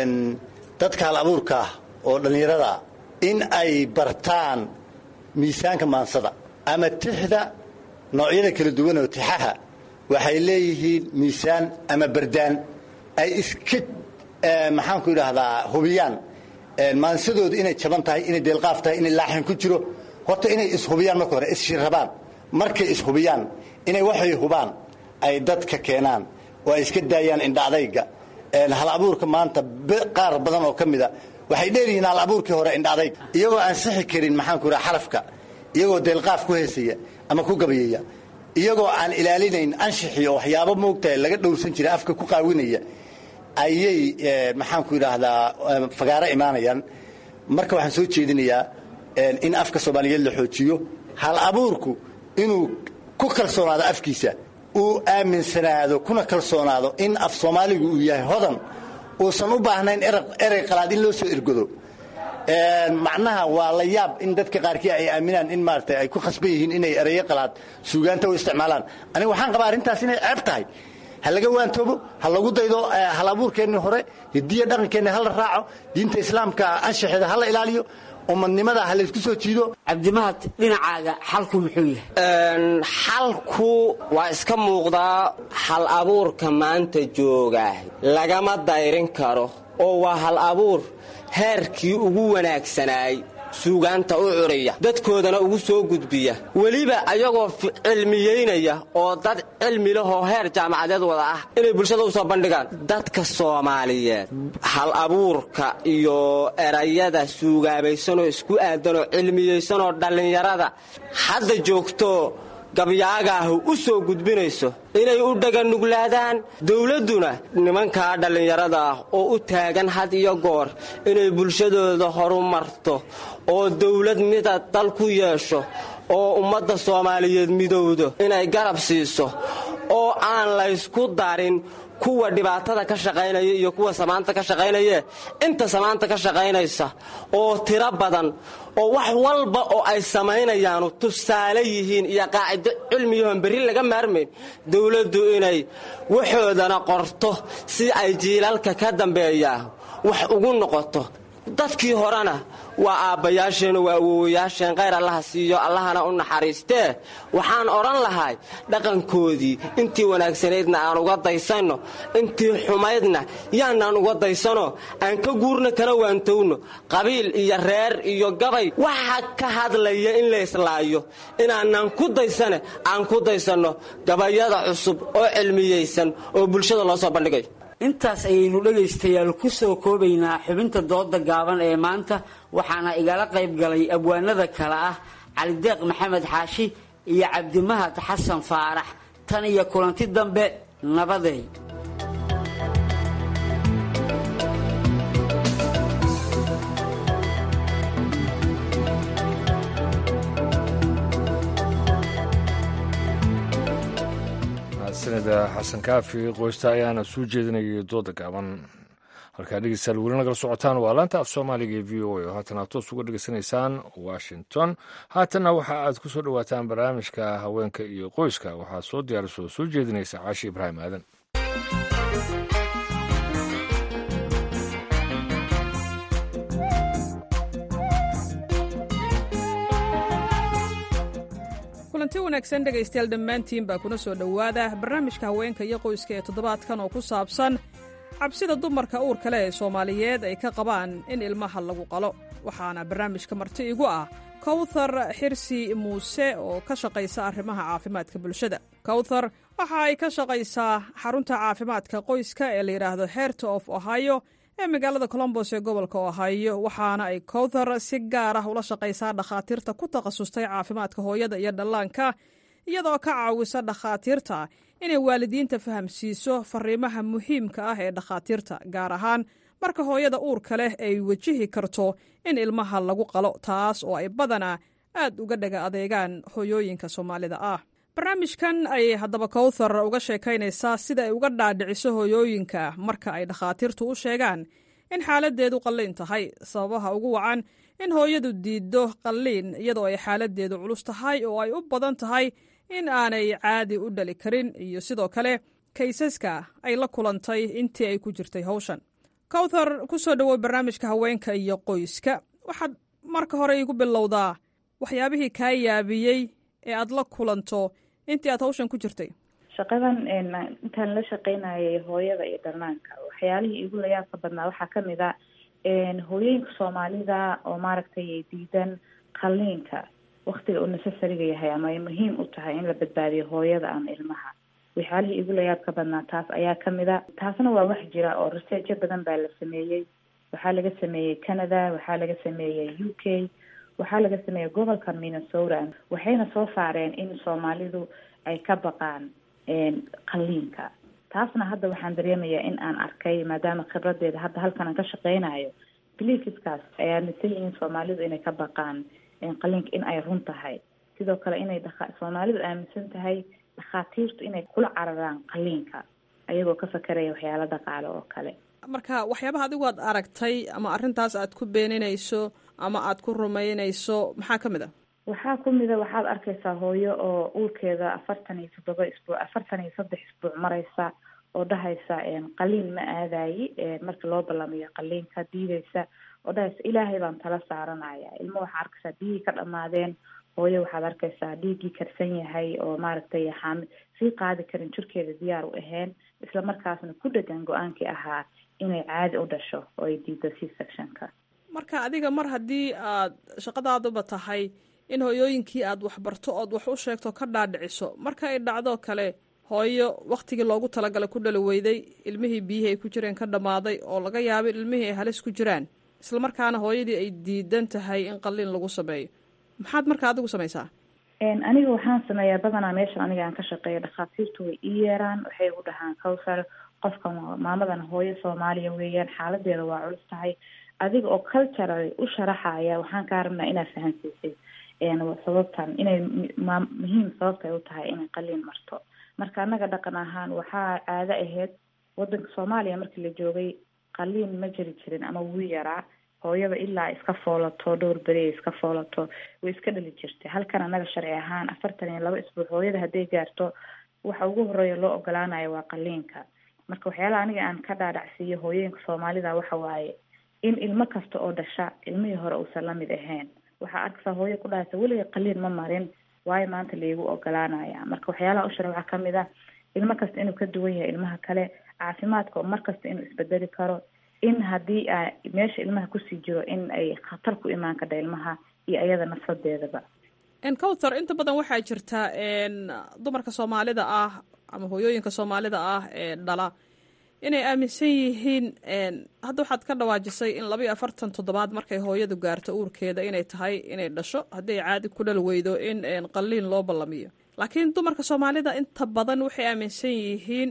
dadka hal abuurka ah oo dhallinyarada in ay bartaan miisaanka maansada ama tixda noocyada kala duwan oo tixaha waxay leeyihiin miisaan ama bardaan ay iska maxaanku idhaahdaa hubiyaan maansadooda inay jaban tahay inay deelqaaf tahay inay laaxin ku jiro horta inay ishubiyaan marka hore isshirrabaan markay ishubiyaan inay waxay hubaan ay dadka keenaan oo ay iska daayaan indhaadayga hal abuurka maanta qaar badan oo ka mida waxay dheeryihiin hal abuurkii hore indhaadayg iyagoo aan sixi karin maxaanku idhaha xarafka iyagoo deelqaaf ku heesaya ama ku gabayaya iyagoo aan ilaalinayn anshixiyo waxyaabo moogtahay laga dhowrsan jira afka ku qaawinaya ayay maxaanku idhaahdaa fagaaro imaanayaan marka waxaan soo jeedinayaa in afka soomaaliyeed la xoojiyo hal abuurku inuu ku kalsoonaado afkiisa uu aaminsanaado kuna kalsoonaado in af soomaaligu uu yahay hodan uusan u baahnayn erey qalaad in loo soo ergodo macnaha waa la yaab in dadka qaarkii ay aaminaan in maaragtay ay ku khasban yihiin inay ereyo qalaad suugaanta u isticmaalaan aniga waxaan qabaa arrintaas inay ceeb tahay ha laga waantoobo ha lagu daydo hal abuurkeennii hore hidiya dhaqankeenni hala raaco diinta islaamka anshaxeeda hala ilaaliyo ummadnimada ha laysku soo jiido cabdimahad dhinacaaga xalku muxuu yahay xalku waa iska muuqdaa hal abuurka maanta joogaa lagama dayrin karo oo waa hal abuur heerkii ugu wanaagsanaay suugaanta u curiya dadkoodana ugu soo gudbiya weliba ayagoo cilmiyeynaya oo dad cilmi lahoo heer jaamacadeed wada ah inay bulshada u soo bandhigaan dadka soomaaliyeed hal abuurka iyo erayada suugaabaysanoo isku aadanoo cilmiyeysanoo dhallinyarada hadda joogto gabyaagaahu u soo gudbinayso inay u dhaganuglaadaan dawladduna nimankaa dhallinyarada ah oo u taagan had iyo goor inay bulshadooda horumarto oo dawlad mida dal ku yeesho oo ummadda soomaaliyeed midowdo inay garab siiso oo aan laysku darin kuwa dhibaatada ka shaqaynaya iyo kuwa samaanta ka shaqaynaya inta samaanta ka shaqaynaysa oo tiro badan oo wax walba oo ay samaynayaanu tusaale yihiin iyo qaacido cilmiyahoon berri laga maarmayn dawladdu inay waxoodana qorto si ay jiilalka ka dambeeyaa wax ugu noqoto dadkii horena waa aabbayaasheen waa awowayaasheen khayr allaha siiyo allahana u naxariistee waxaan odhan lahay dhaqankoodii intii wanaagsanaydna aan uga daysanno intii xumaydna yaanaan uga daysano aan ka guurno kana waantowno qabiil iyo reer iyo gabay waxa ka hadlaya in la islaayo inaanaan ku daysane aan ku daysanno gabayada cusub oo cilmiyeysan oo bulshada loo soo bandhigayo intaas ayaynu dhegaystayaal ku soo koobaynaa xubinta dooda gaaban ee maanta waxaana igala qayb galay abwaanada kale ah cali deeq maxamed xaashi iyo cabdimahad xasan faarax tan iyo kulanti dambe nabadeey sanada xasan kaafi qoysta ayaana soo jeedinayay dooda gaaban halkaa dhegeystayaal weli nagala socotaan waa laanta af soomaaliga ee v o a oo haatan aad toos uga dhegeysanaysaan washington haatanna waxa aad ku soo dhowaataan barnaamijka haweenka iyo qoyska waxaa soo diyaarisoo soo jeedinaysa caashi ibraahim aadan kulanti wanaagsan dhegaystayaal dhammaantiin baa kuna soo dhowaada barnaamijka haweenka iyo qoyska ee toddobaadkan oo ku saabsan cabsida dumarka uurka leh ee soomaaliyeed ay ka qabaan in ilmaha lagu qalo waxaana barnaamijka marti igu ah kawthar xirsi muuse oo ka shaqaysa arrimaha caafimaadka bulshada kawthar waxa ay ka shaqaysaa xarunta caafimaadka qoyska ee la yidhaahdo heart of ohio ee magaalada colombos ee gobolka ohio waxaana ay cowthar si gaar ah ula shaqaysaa dhakhaatiirta ku takhasustay caafimaadka hooyada iyo dhallaanka iyadoo ka caawisa dhakhaatiirta inay waalidiinta fahamsiiso fariimaha muhiimka ah ee dhakhaatiirta gaar ahaan marka hooyada uurka leh ay wajihi karto in ilmaha lagu qalo taas oo ay badanaa aad uga dhaga adeegaan hooyooyinka soomaalida ah barnaamijkan ayay haddaba cowthar uga sheekaynaysaa sida ay uga dhaadhiciso hooyooyinka marka ay dhakhaatiirtu u sheegaan in xaaladeedu qalliin tahay sababaha ugu wacan in hooyadu diiddo qalliin iyadoo ay xaaladeedu culus tahay oo ay u badan tahay in aanay caadi u dhali karin iyo sidoo kale kaysaska ay la kulantay intii ay ku jirtay hawshan cowthar ku soo dhowow barnaamijka haweenka iyo qoyska waxaad marka hore igu bilowdaa waxyaabihii kaa yaabiyey ee aad la kulanto intii aad hawshan ku jirtay shaqadan intaan la shaqaynayay hooyada iyo dhallaanka waxyaalihii igu layaabka badnaa waxaa kamid a hooyooyinka soomaalida oo maaragtay diidan qalliinka waktiga uu necessariga yahay ama ay muhiim u tahay in la badbaadiyo hooyada ama ilmaha waxyaalihii igu layaabka badnaa taas ayaa kamid a taasna waa wax jira oo researcho badan baa la sameeyey waxaa laga sameeyey Canada waxaa laga sameeyey UK waxaa laga sameeyey gobolka Minnesota waxayna soo saareen in Soomaalidu ay ka baqaan qalliinka taasna hadda waxaan dareemayaa in aan arkay maadaama khibradeeda hadda halkan aan ka shaqeynayo beliefskaas ayaa nitayin Soomaalidu inay ka baqaan qalliinka in ay run tahay sidoo kale inay Soomaalidu aaminsan tahay dhakhaatiirtu inay kula cararaan qalliinka ayagoo ka fakaraya waxyaalo dhaqaale oo kale marka waxyaabaha adigu aad aragtay ama arrintaas aad ku beeninayso ama aad ku rumaynayso maxaa ka mid a waxaa kamid a waxaad arkaysaa hooyo oo uurkeeda 47 isbuuc 43 isbuuc maraysa oo dhahaysa qalliin ma aadayi marka loo ballamiyo qalliinka diidaysa oo dhahaysa ilaahay baan tala saaranaya ilmo waxaa arkaysaa biyihii ka dhammaadeen hooyo waxaad arkaysaa dhiiggii karsan yahay oo maaragtay sii qaadi karin jirkeeda diyaar u ahayn isla markaasna ku dhegan go-aankii ahaa inay caadi u dhasho oo ay diido C-sectionka marka adiga mar haddii aad shaqadaaduba tahay in hooyooyinkii aad waxbarto ood wax u sheegto ka dhaadhiciso marka ay dhacdo kale hooyo waktigii loogu talagalay ku dhali weyday ilmihii biyihii ay ku jireen ka dhammaaday oo laga yaabo in ilmihii ay halis ku jiraan isla markaana hooyadii ay diidan tahay in qalliin lagu sameeyo maxaad marka adigu samaysaa aniga waxaan sameeyaa badanaa meeshan aniga aan ka shaqeeyo dhakhaatiirtu way ii yeeraan waxay igu dhahaan Cowthar qofkan maamadan hooyo Soomaaliya weeyaan xaaladeeda waa culus tahay adiga oo cultural u sharaxaya waxaan ka rabnaa inaad fahansiisay sababtan inay muhiim sababtay u tahay inay qalliin marto marka anaga dhaqan ahaan waxaa caado ahayd wadanka Soomaaliya markii la joogay qalliin ma jiri jirin ama wuu yaraa hooyada ilaa iska foolato dhowr beri iska foolato way iska dhali jirtay halkan anaga sharci ahaan 42 isbuuc hooyada hadday gaarto waxa ugu horeeya loo ogolaanayo waa qalliinka marka waxyaalaha aniga aan ka dhaadhacsiiyo hooyooyinka Soomaalida waxa waaye in ilmo kasta oo dhasha ilmihii hore uusan la mid ahayn waxaa arkaysaa hooyo ku dhahaysa weliga qalliin ma marin waayo maanta laygu ogolaanaya marka waxyaalaha u shara waxaa kamid ah ilmo kasta inuu ka duwan yahay ilmaha kale caafimaadka mar kasta inuu isbedeli karo in haddii meesha ilmaha kusii jiro in ay khatar ku imaan kadha ilmaha iyo ayada nafsadeedaba Cowthar inta badan waxaa jirta dumarka Soomaalida ah ama hooyooyinka Soomaalida ah ee dhala inay aaminsan yihiin hadda waxaad ka dhawaajisay in 42 toddobaad markay hooyadu gaarto uurkeeda inay tahay inay dhasho haddii caadi ku dhal weydo in qalliin loo ballamiyo laakiin dumarka Soomaalida inta badan waxay aaminsan yihiin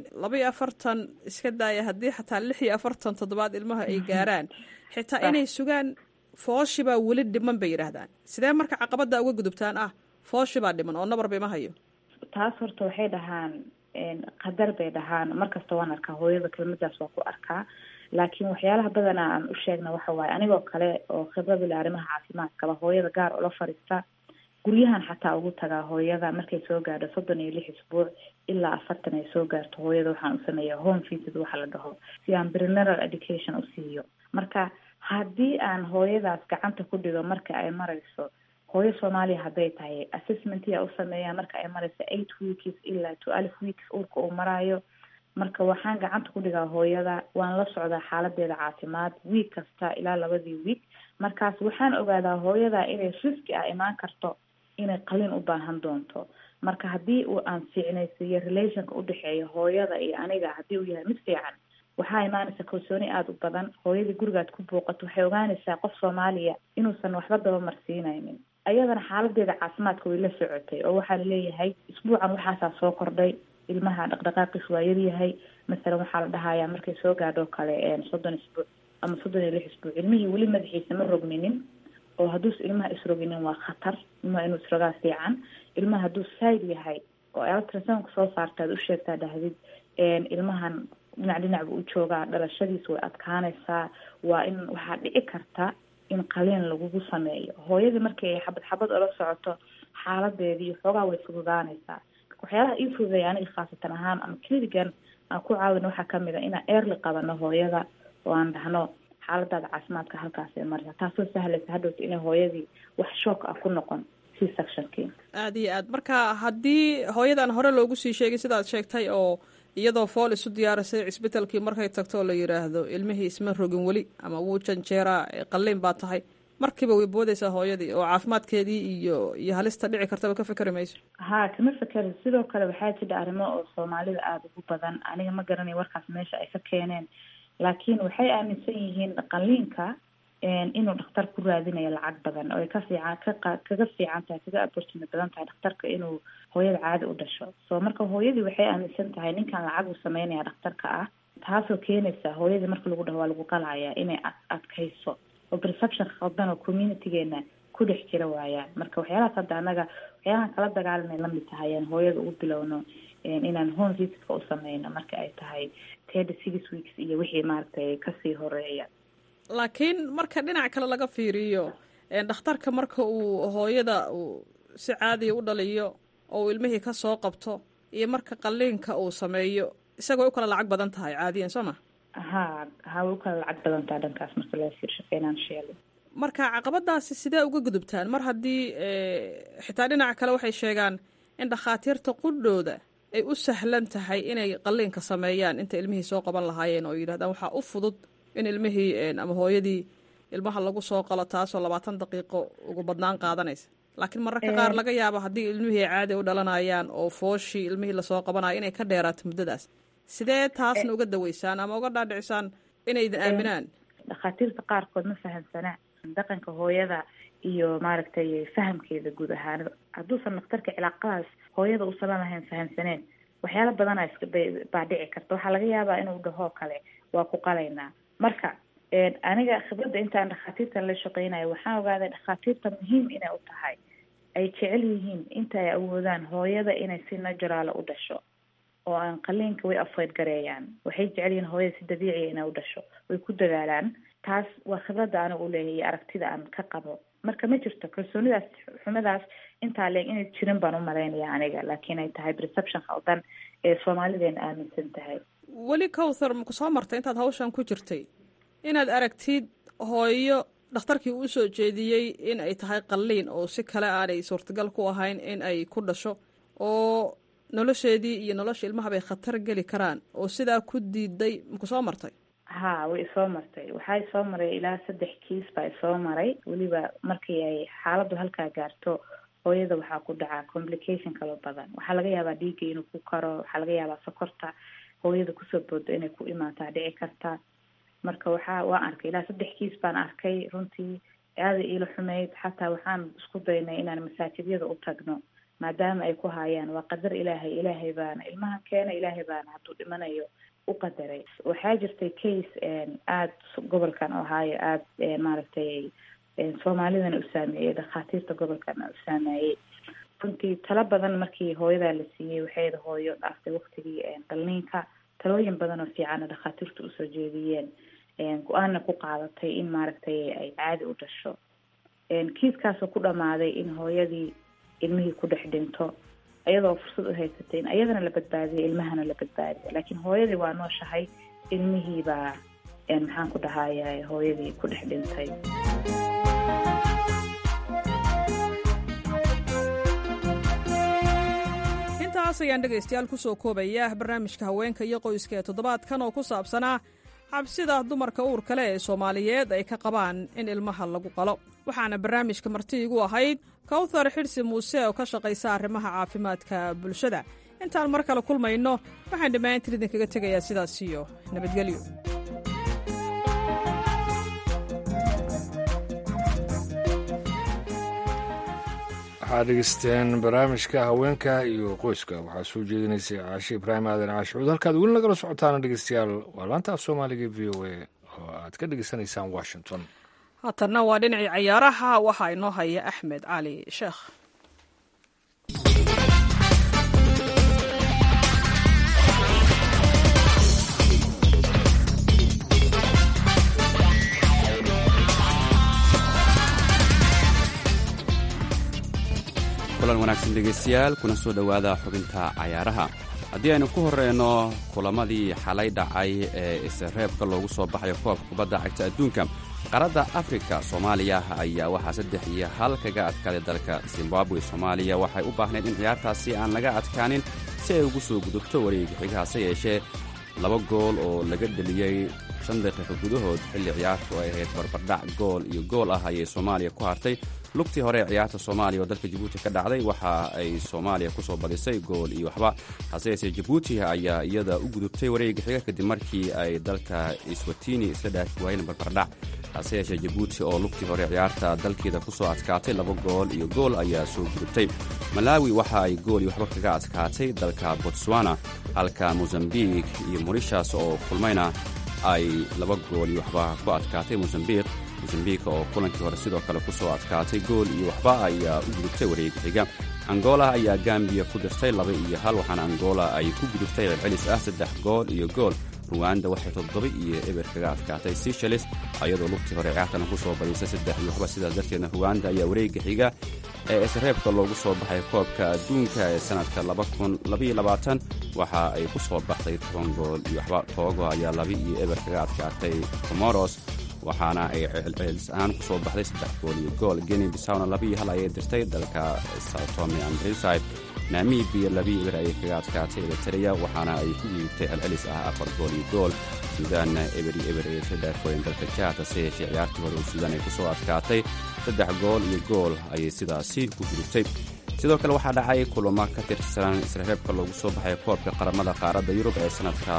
42 iska daaya haddii xataa 46 toddobaad ilmaha ay gaaraan xitaa inay sugaan fooshiba weli dhiman bay yiraahdaan sidee marka caqabada uga gudubtaan fooshiba dhiman oo nabarba ma hayo taas horta waxay dhahaan qadar bay dhahaan markasta waan arkaa hooyada kelmadaas waa ku arkaa laakiin waxyaalaha badanaa aan u sheegna waxa waaye anigoo kale oo khibrad leh arrimaha caafimaadkaba hooyada gaar ula fariista guryahan xataa ugu tagaa hooyada markay soo gaadho 36 isbuuc ilaa 40 ay soo gaarto hooyada waxaan u sameeyaa home visit waxa la dhaho si aan prenatal education u siiyo marka haddii aan hooyadaas gacanta ku dhigo marka ay marayso hooyo Soomaaliya hadday tahay assessment yaa u sameeyaa marka ay marayso 8 weeks ilaa 12 weeks uurka uu marayo marka waxaan gacanta ku dhigaa hooyada waan la socdaa xaaladeeda caafimaad week kasta ilaa 2 week markaas waxaan ogaadaa hooyada inay riski imaan karto inay qalliin u baahan doonto marka haddii uu aan fiicnaysiiyo relationka u dhaxeeya hooyada iyo aniga haddii uu yahay mid fiican waxaa imaanaysa kalsooni aada u badan. hooyadii gurigaad ku booqato waxay ogaanaysaa qof soomaaliya inuusan waxba dabamarsiinaynin. ayadana xaaladeeda caafimaadka way la socotay oo waxaa laleeyahay isbuucan waxaasaa soo kordhay, ilmaha dhaqdhaqaaqiis waa yaryahay. masalan waxaa la dhahayaa markay soo gaadho kale 30 isbuuc ama 36 isbuuc ilmihii weli madaxiisa ma rogminin, oo hadduus ilmaha isroginin waa khatar. ilmaha inuu isrogaa fiican. ilmaha hadduu sayd yahay oo ultrasoundka soo saartaad u sheegtaa dhahdid ilmahan dhinac buu u joogaa, dhalashadiis way adkaanaysaa. waa in waxaa dhici karta in qaliin lagugu sameeyo. hooyadii markay xabad ola socoto xaaladeedii xoogaa way fududaanaysaa. waxyaalaha ii fududeeya aniga khaasatan ahaan ama clinigan aan ku caawino waxaa kamid a inaan early qabano hooyada oo aan dhahno xaaladaada caafimaadka halkaasay maraysa, taasoo sahlaysa hadhowta inay hooyadii wax shook ah ku noqon c-sectionkii. aada iyo aad. marka haddii hooyadan hore loogu sii sheegay sidaad sheegtay oo iyadoo fool isu diyaarisay cisbitalkii markay tagto oo la yidhaahdo ilmihii isma rogin weli ama wuu janjeeraa qalliin baa tahay, markiiba way boodaysaa hooyadii oo caafimaadkeedii iyo halista dhici kartaba ka fikeri mayso. ha kama fekerin. sidoo kale waxaa jira arrimo oo soomaalida aada ugu badan, aniga ma garanayo warkaas meesha ay ka keeneen, laakiin waxay aaminsan yihiin qalliinka inuu dhakhtar ku raadinayo lacag badan oo ay kaga fiican tahay, kaga opportunity badan tahay dhakhtarka inuu hooyada caadi u dhasho. so marka hooyadii waxay aaminsan tahay ninkan lacag uu sameynaya dhakhtarka ah, taasoo keenaysa hooyadii marka lagu dhaho waa lagu qalaya inay adkayso oo perception khaldan oo communitygeena ku dhex jira waayaan. marka waxyaalahaas hadda anaga waxyaalahan kala dagaalamay lamid tahay aan hooyada ugu bilowno inaan home visitka u sameyno marka ay tahay 36 weeks iyo wixii maaragtay kasii horeeya. laakiin marka dhinac kale laga fiiriyo dhakhtarka marka uu hooyada si caadiya u dhaliyo oo uu ilmihii ka soo qabto iyo marka qalliinka uu sameeyo isagoo u kala lacag badan tahay caadiyan soo ma? ha way u kala lacag badan tahay dhankaas marka loo fiirsho financially. marka caqabadaasi sidee uga gudubtaan mar haddii xitaa dhinaca kale waxay sheegaan in dhakhaatiirta qudhooda ay u sahlan tahay inay qalliinka sameeyaan inta ilmihii soo qaban lahaayeen oo yidhahdaan waxaa u fudud in ilmihii ama hooyadii ilmaha lagu soo qalo taasoo 20 daqiiqo ugu badnaan qaadanaysa. laakiin mararka qaar laga yaabo haddii ilmihii ay caadi u dhalanayaan oo fooshii ilmihii lasoo qabanayo inay ka dheeraato muddadaas. sidee taasna uga daweysaan ama uga dhaadhicisaan inaydan aaminaan? dhakhaatiirta qaarkood ma fahamsana dhaqanka hooyada iyo maaragtay fahamkeeda guud ahaan. hadduusan dhakhtarka cilaaqadaas hooyada u saban lahayn fahamsaneen waxyaala badanaa baa dhici karta. waxaa laga yaabaa inuu dhahoo kale waa ku qalaynaa. marka aniga khibradda intaan dhakhaatiirtan la shaqeynayo waxaan ogaaday dhakhaatiirta muhiim inay u tahay, ay jecel yihiin inta ay awoodaan hooyada inay si naturaala u dhasho oo aan qalliinka way avoid gareeyaan. waxay jecel yihiin hooyada si dabiiciya inay u dhasho, way ku dadaalaan. taas waa khibradda aniga u leeyahay aragtida aan ka qabo. marka ma jirto kalsoonidaas xumadaas intaa leeg inay jirin baan u malaynaya aniga, laakiin ay tahay perception khaldan ee soomaalideena aaminsan tahay. weli Kawthar maku soo martay intaad hawshan ku jirtay inaad aragtid hooyo dhakhtarkii uu soo jeediyey in ay tahay qalliin oo si kale aanay suurtagal ku ahayn in ay ku dhasho oo nolosheedii iyo nolosha ilmaha bay khatar geli karaan oo sidaa ku diiday maku soo martay? ha way soo martay. waxay soo maray ilaa 3 kiis baa soo maray. weliba markii ay xaaladdu halkaa gaarto hooyada waxaa ku dhacaa complication kalo badan. waxaa laga yaabaa dhiigga inuu ku karo, waxaa laga yaabaa sokorta hooyada kusoo boodo inay ku imaataa dhici karta. marka waan arkay ilaa 3 kiis baan arkay. runtii aada ila xumeyd. xataa waxaan isku daynay inaan masaajidyada u tagno maadaama ay ku haayaan waa qadar ilaahay baana ilmahan keena, ilaahay baana hadduu dhimanayo u qadaray. waxaa jirtay case aada gobolkan ohaayo aada maaragtay soomaalidana u saameeyey, dhakhaatiirta gobolkana u saameeyey. runtii talo badan markii hooyadaa la siiyey waxay hooyo dhaaftay waqtigii qalliinka. talooyin badan oo fiicana dhakhaatiirtu usoo jeediyeen, go-aanna ku qaadatay in maaragtay ay caadi u dhasho. kiiskaasoo ku dhamaaday in hooyadii ilmihii ku dhex dhinto iyadoo fursad u haysatay in iyadana la badbaadiyo ilmahana la badbaadiyo. laakiin hooyadii waa nooshahay, ilmihiibaa maxaan ku dhahaya hooyadii ku dhex dhintay. intaas ayaan dhegaystayaal kusoo koobaya barnaamijka haweenka iyo qoyska ee toddobaadkan oo ku saabsanaa cabsida dumarka uurka leh ee Soomaaliyeed ay ka qabaan in ilmaha lagu qalo. waxaana barnaamijka marti igu ahayd Kawthar Xirsi Muuse oo ka shaqaysa arrimaha caafimaadka bulshada intaan mar kale kulmayno waxaan dhammaantiin idinkaga tegayaa sidaas iyo nabadgelyo. waxaad dhegeysteen barnaamijka haweenka iyo qoyska. waxaa soo jeedinaysay caashe ibraahim aadan caashucuud. halkaad weli nagala socotaana dhegeystayaal waa laanta af soomaaliga v o a oo aad ka dhegeysanaysaan washington. haatanna waa dhinacii cayaaraha waxaa inoo haya axmed cali sheekh. kulan wanaagsan dhegaystayaal, kuna soo dhowaada xubinta cayaaraha. haddii aynu ku horreyno kulamadii xalay dhacay ee isreebka loogu soo baxayo koobka kubadda cagta adduunka qaaradda afrika, soomaaliya ayaa waxaa 3-1 kaga adkaaday dalka zimbabwe. soomaaliya waxay u baahnayd in ciyaartaasi aan laga adkaanin si ay ugu soo gudubto wareega xiga, hase yeeshee 2 gool oo laga dheliyey 5 daqiiqo gudahood xilli ciyaartu ay ahayd barbardhac gool iyo gool ah ayay soomaaliya ku hartay. lugtii hore ee ciyaarta soomaaliya oo dalka jabuuti ka dhacday waxa ay soomaaliya ku soo badisay gool iyo waxba, hase yeeshee jabuuti ayaa iyada u gudubtay wareega xiga kadib markii ay dalka iswatini isla dhaafi waayeen barbardhac. hase yeeshee jabuuti oo lugtii hore ciyaarta dalkeeda ku soo adkaatay 2 gool iyo gool ayaa soo gudubtay. malaawi waxa ay gool iyo waxba kaga adkaatay dalka botswana, halka mozambiq iyo morishas oo kulmayna ay 2 gool iyo waxba ku adkaatay mozambiq oo kulankii hore sidoo kale ku soo adkaatay gool iyo waxba ayaa u gudubtay wareega xiga. angola ayaa gambiya ku dirtay 2-1, waxaana angola ay ku gudubtay celcelis ah 3 gool iyo gool. ruwanda waxay 7-0 kaga adkaatay seychelles ayadoo lugtii hore ciyaartana ku soo badisay 3-1. sidaas darteedna ruwanda ayaa wareega xiga ee isreebka loogu soo baxay koobka adduunka ee sanadka 2022 waxa ay ku soo baxday 10 gool iyo waxba. togo ayaa 2-0 kaga adkaatay comoros, waxaana ay celcelis ahaan ku soo baxday 3 gool iyo gool. guinea bissawna 2-1 ayay dirtay dalka sao tome and principe. namibia 2-0 ayay kaga adkaatay eritrea, waxaana ay ku gudubtay celcelis ah 4 gool iyo gool. suudaanna 1-0 ayay ka dhaafooyeen dalka jad, hase yeeshee ciyaartii hore oo suudaan ay ku soo adkaatay 3 gool iyo gool ayay sidaasi ku gudubtay. sidoo kale waxaa dhacay kulamo ka tirsan isreebka loogu soo baxay koobka qaramada qaaradda yurub ee sanadka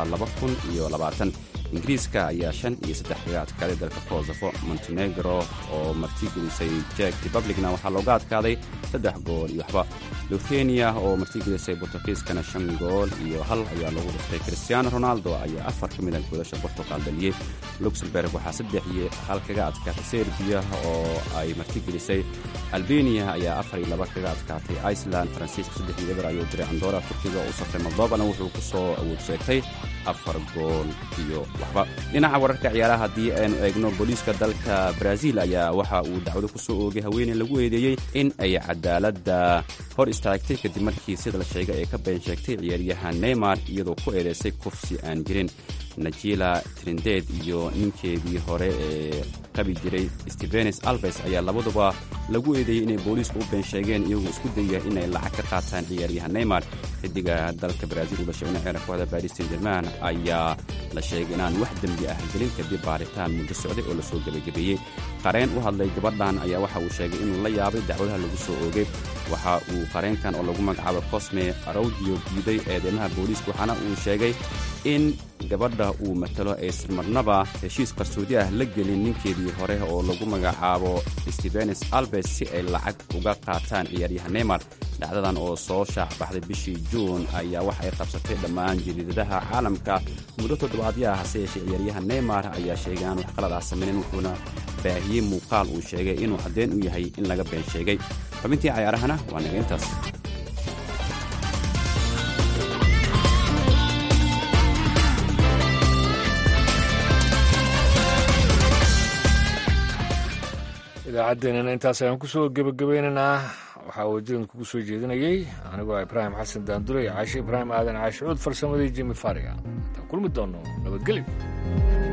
2020. ingiriiska ayaa 5-3 kaga adkaaday dalka kosovo. montenegro oo martigelisay czech republicna waxaa looga adkaaday 3 gool iyo waxba. luthenia oo martigelisay bortugiiskana 5 gool iyo 1 ayaa lagu dhiftay. cristiano ronaldo ayaa 4 ka mid ah goolasha bortugal dhaliyey. luxemburg waxaa 3-1 kaga adkaatay serbiya oo ay martigelisay. albania ayaa 4-2 kaga adkaatay iceland. faransiiska 3-0 ayuu diray andora. turkiga oo u safray moldovana wuxuu ku soo awood sheegtay 4 gool iyo waxba. dhinaca wararka ciyaaraha haddii aynu eegno, booliiska dalka brazil ayaa waxa uu dacwado ku soo oogay haweeney lagu eedeeyey in ay cadaaladda hor istaagtay kadib markii sida la sheegay ay ka been sheegtay ciyaaryahan neymar iyadoo ku eedeysay kufsi aan jirin. najila trinded iyo ninkeedii hore ee qabi jiray stevenes alves ayaa labaduba lagu eedeeyey inay booliisku u been sheegeen iyagoo isku dayaya inay lacag ka qaataan ciyaaryahan neymar. xidiga dalka brazil uu la sheegay ciyaaryahanka kooxda paris saint-germain ayaa la sheegay inaan wax dembi ah gelin kadib baaritaan muddo socday oo lasoo gebagabeeyey. qareen u hadlay gabadhan ayaa waxa uu sheegay inuu la yaabay dacwadaha lagu soo oogay. waxa uu qareenkan oo lagu magacaabo cosme araudio diiday eedeymaha booliiska, waxaana uu sheegay in gabadha uu matalo aysan marnaba heshiis qarsoodi ah la gelin ninkeedii hore oo lagu magacaabo stevenes alves si ay lacag uga qaataan ciyaaryahan neymar. dhacdadan oo soo shaac baxday bishii juun ayaa waxa ay qabsatay dhammaan jariidadaha caalamka muddo 7 ah, hase yeeshee ciyaaryahan neymar ayaa sheegay aan wax qalad ah samaynin, wuxuuna baahiyey muuqaal uu sheegay inuu caddeyn u yahay in laga been sheegay. xubintii cayaarahana waa naga intaas. idaacaddeenana intaas ayaan ku soo gebagabaynaynaa. waxaa wadiran kugu soo jeedinayey anigoo ibraahim xasan daandure iyo caashe ibraahim aadan caashicuud, farsamadii jimi fariga. intaan kulmi doonno nabadgelyo.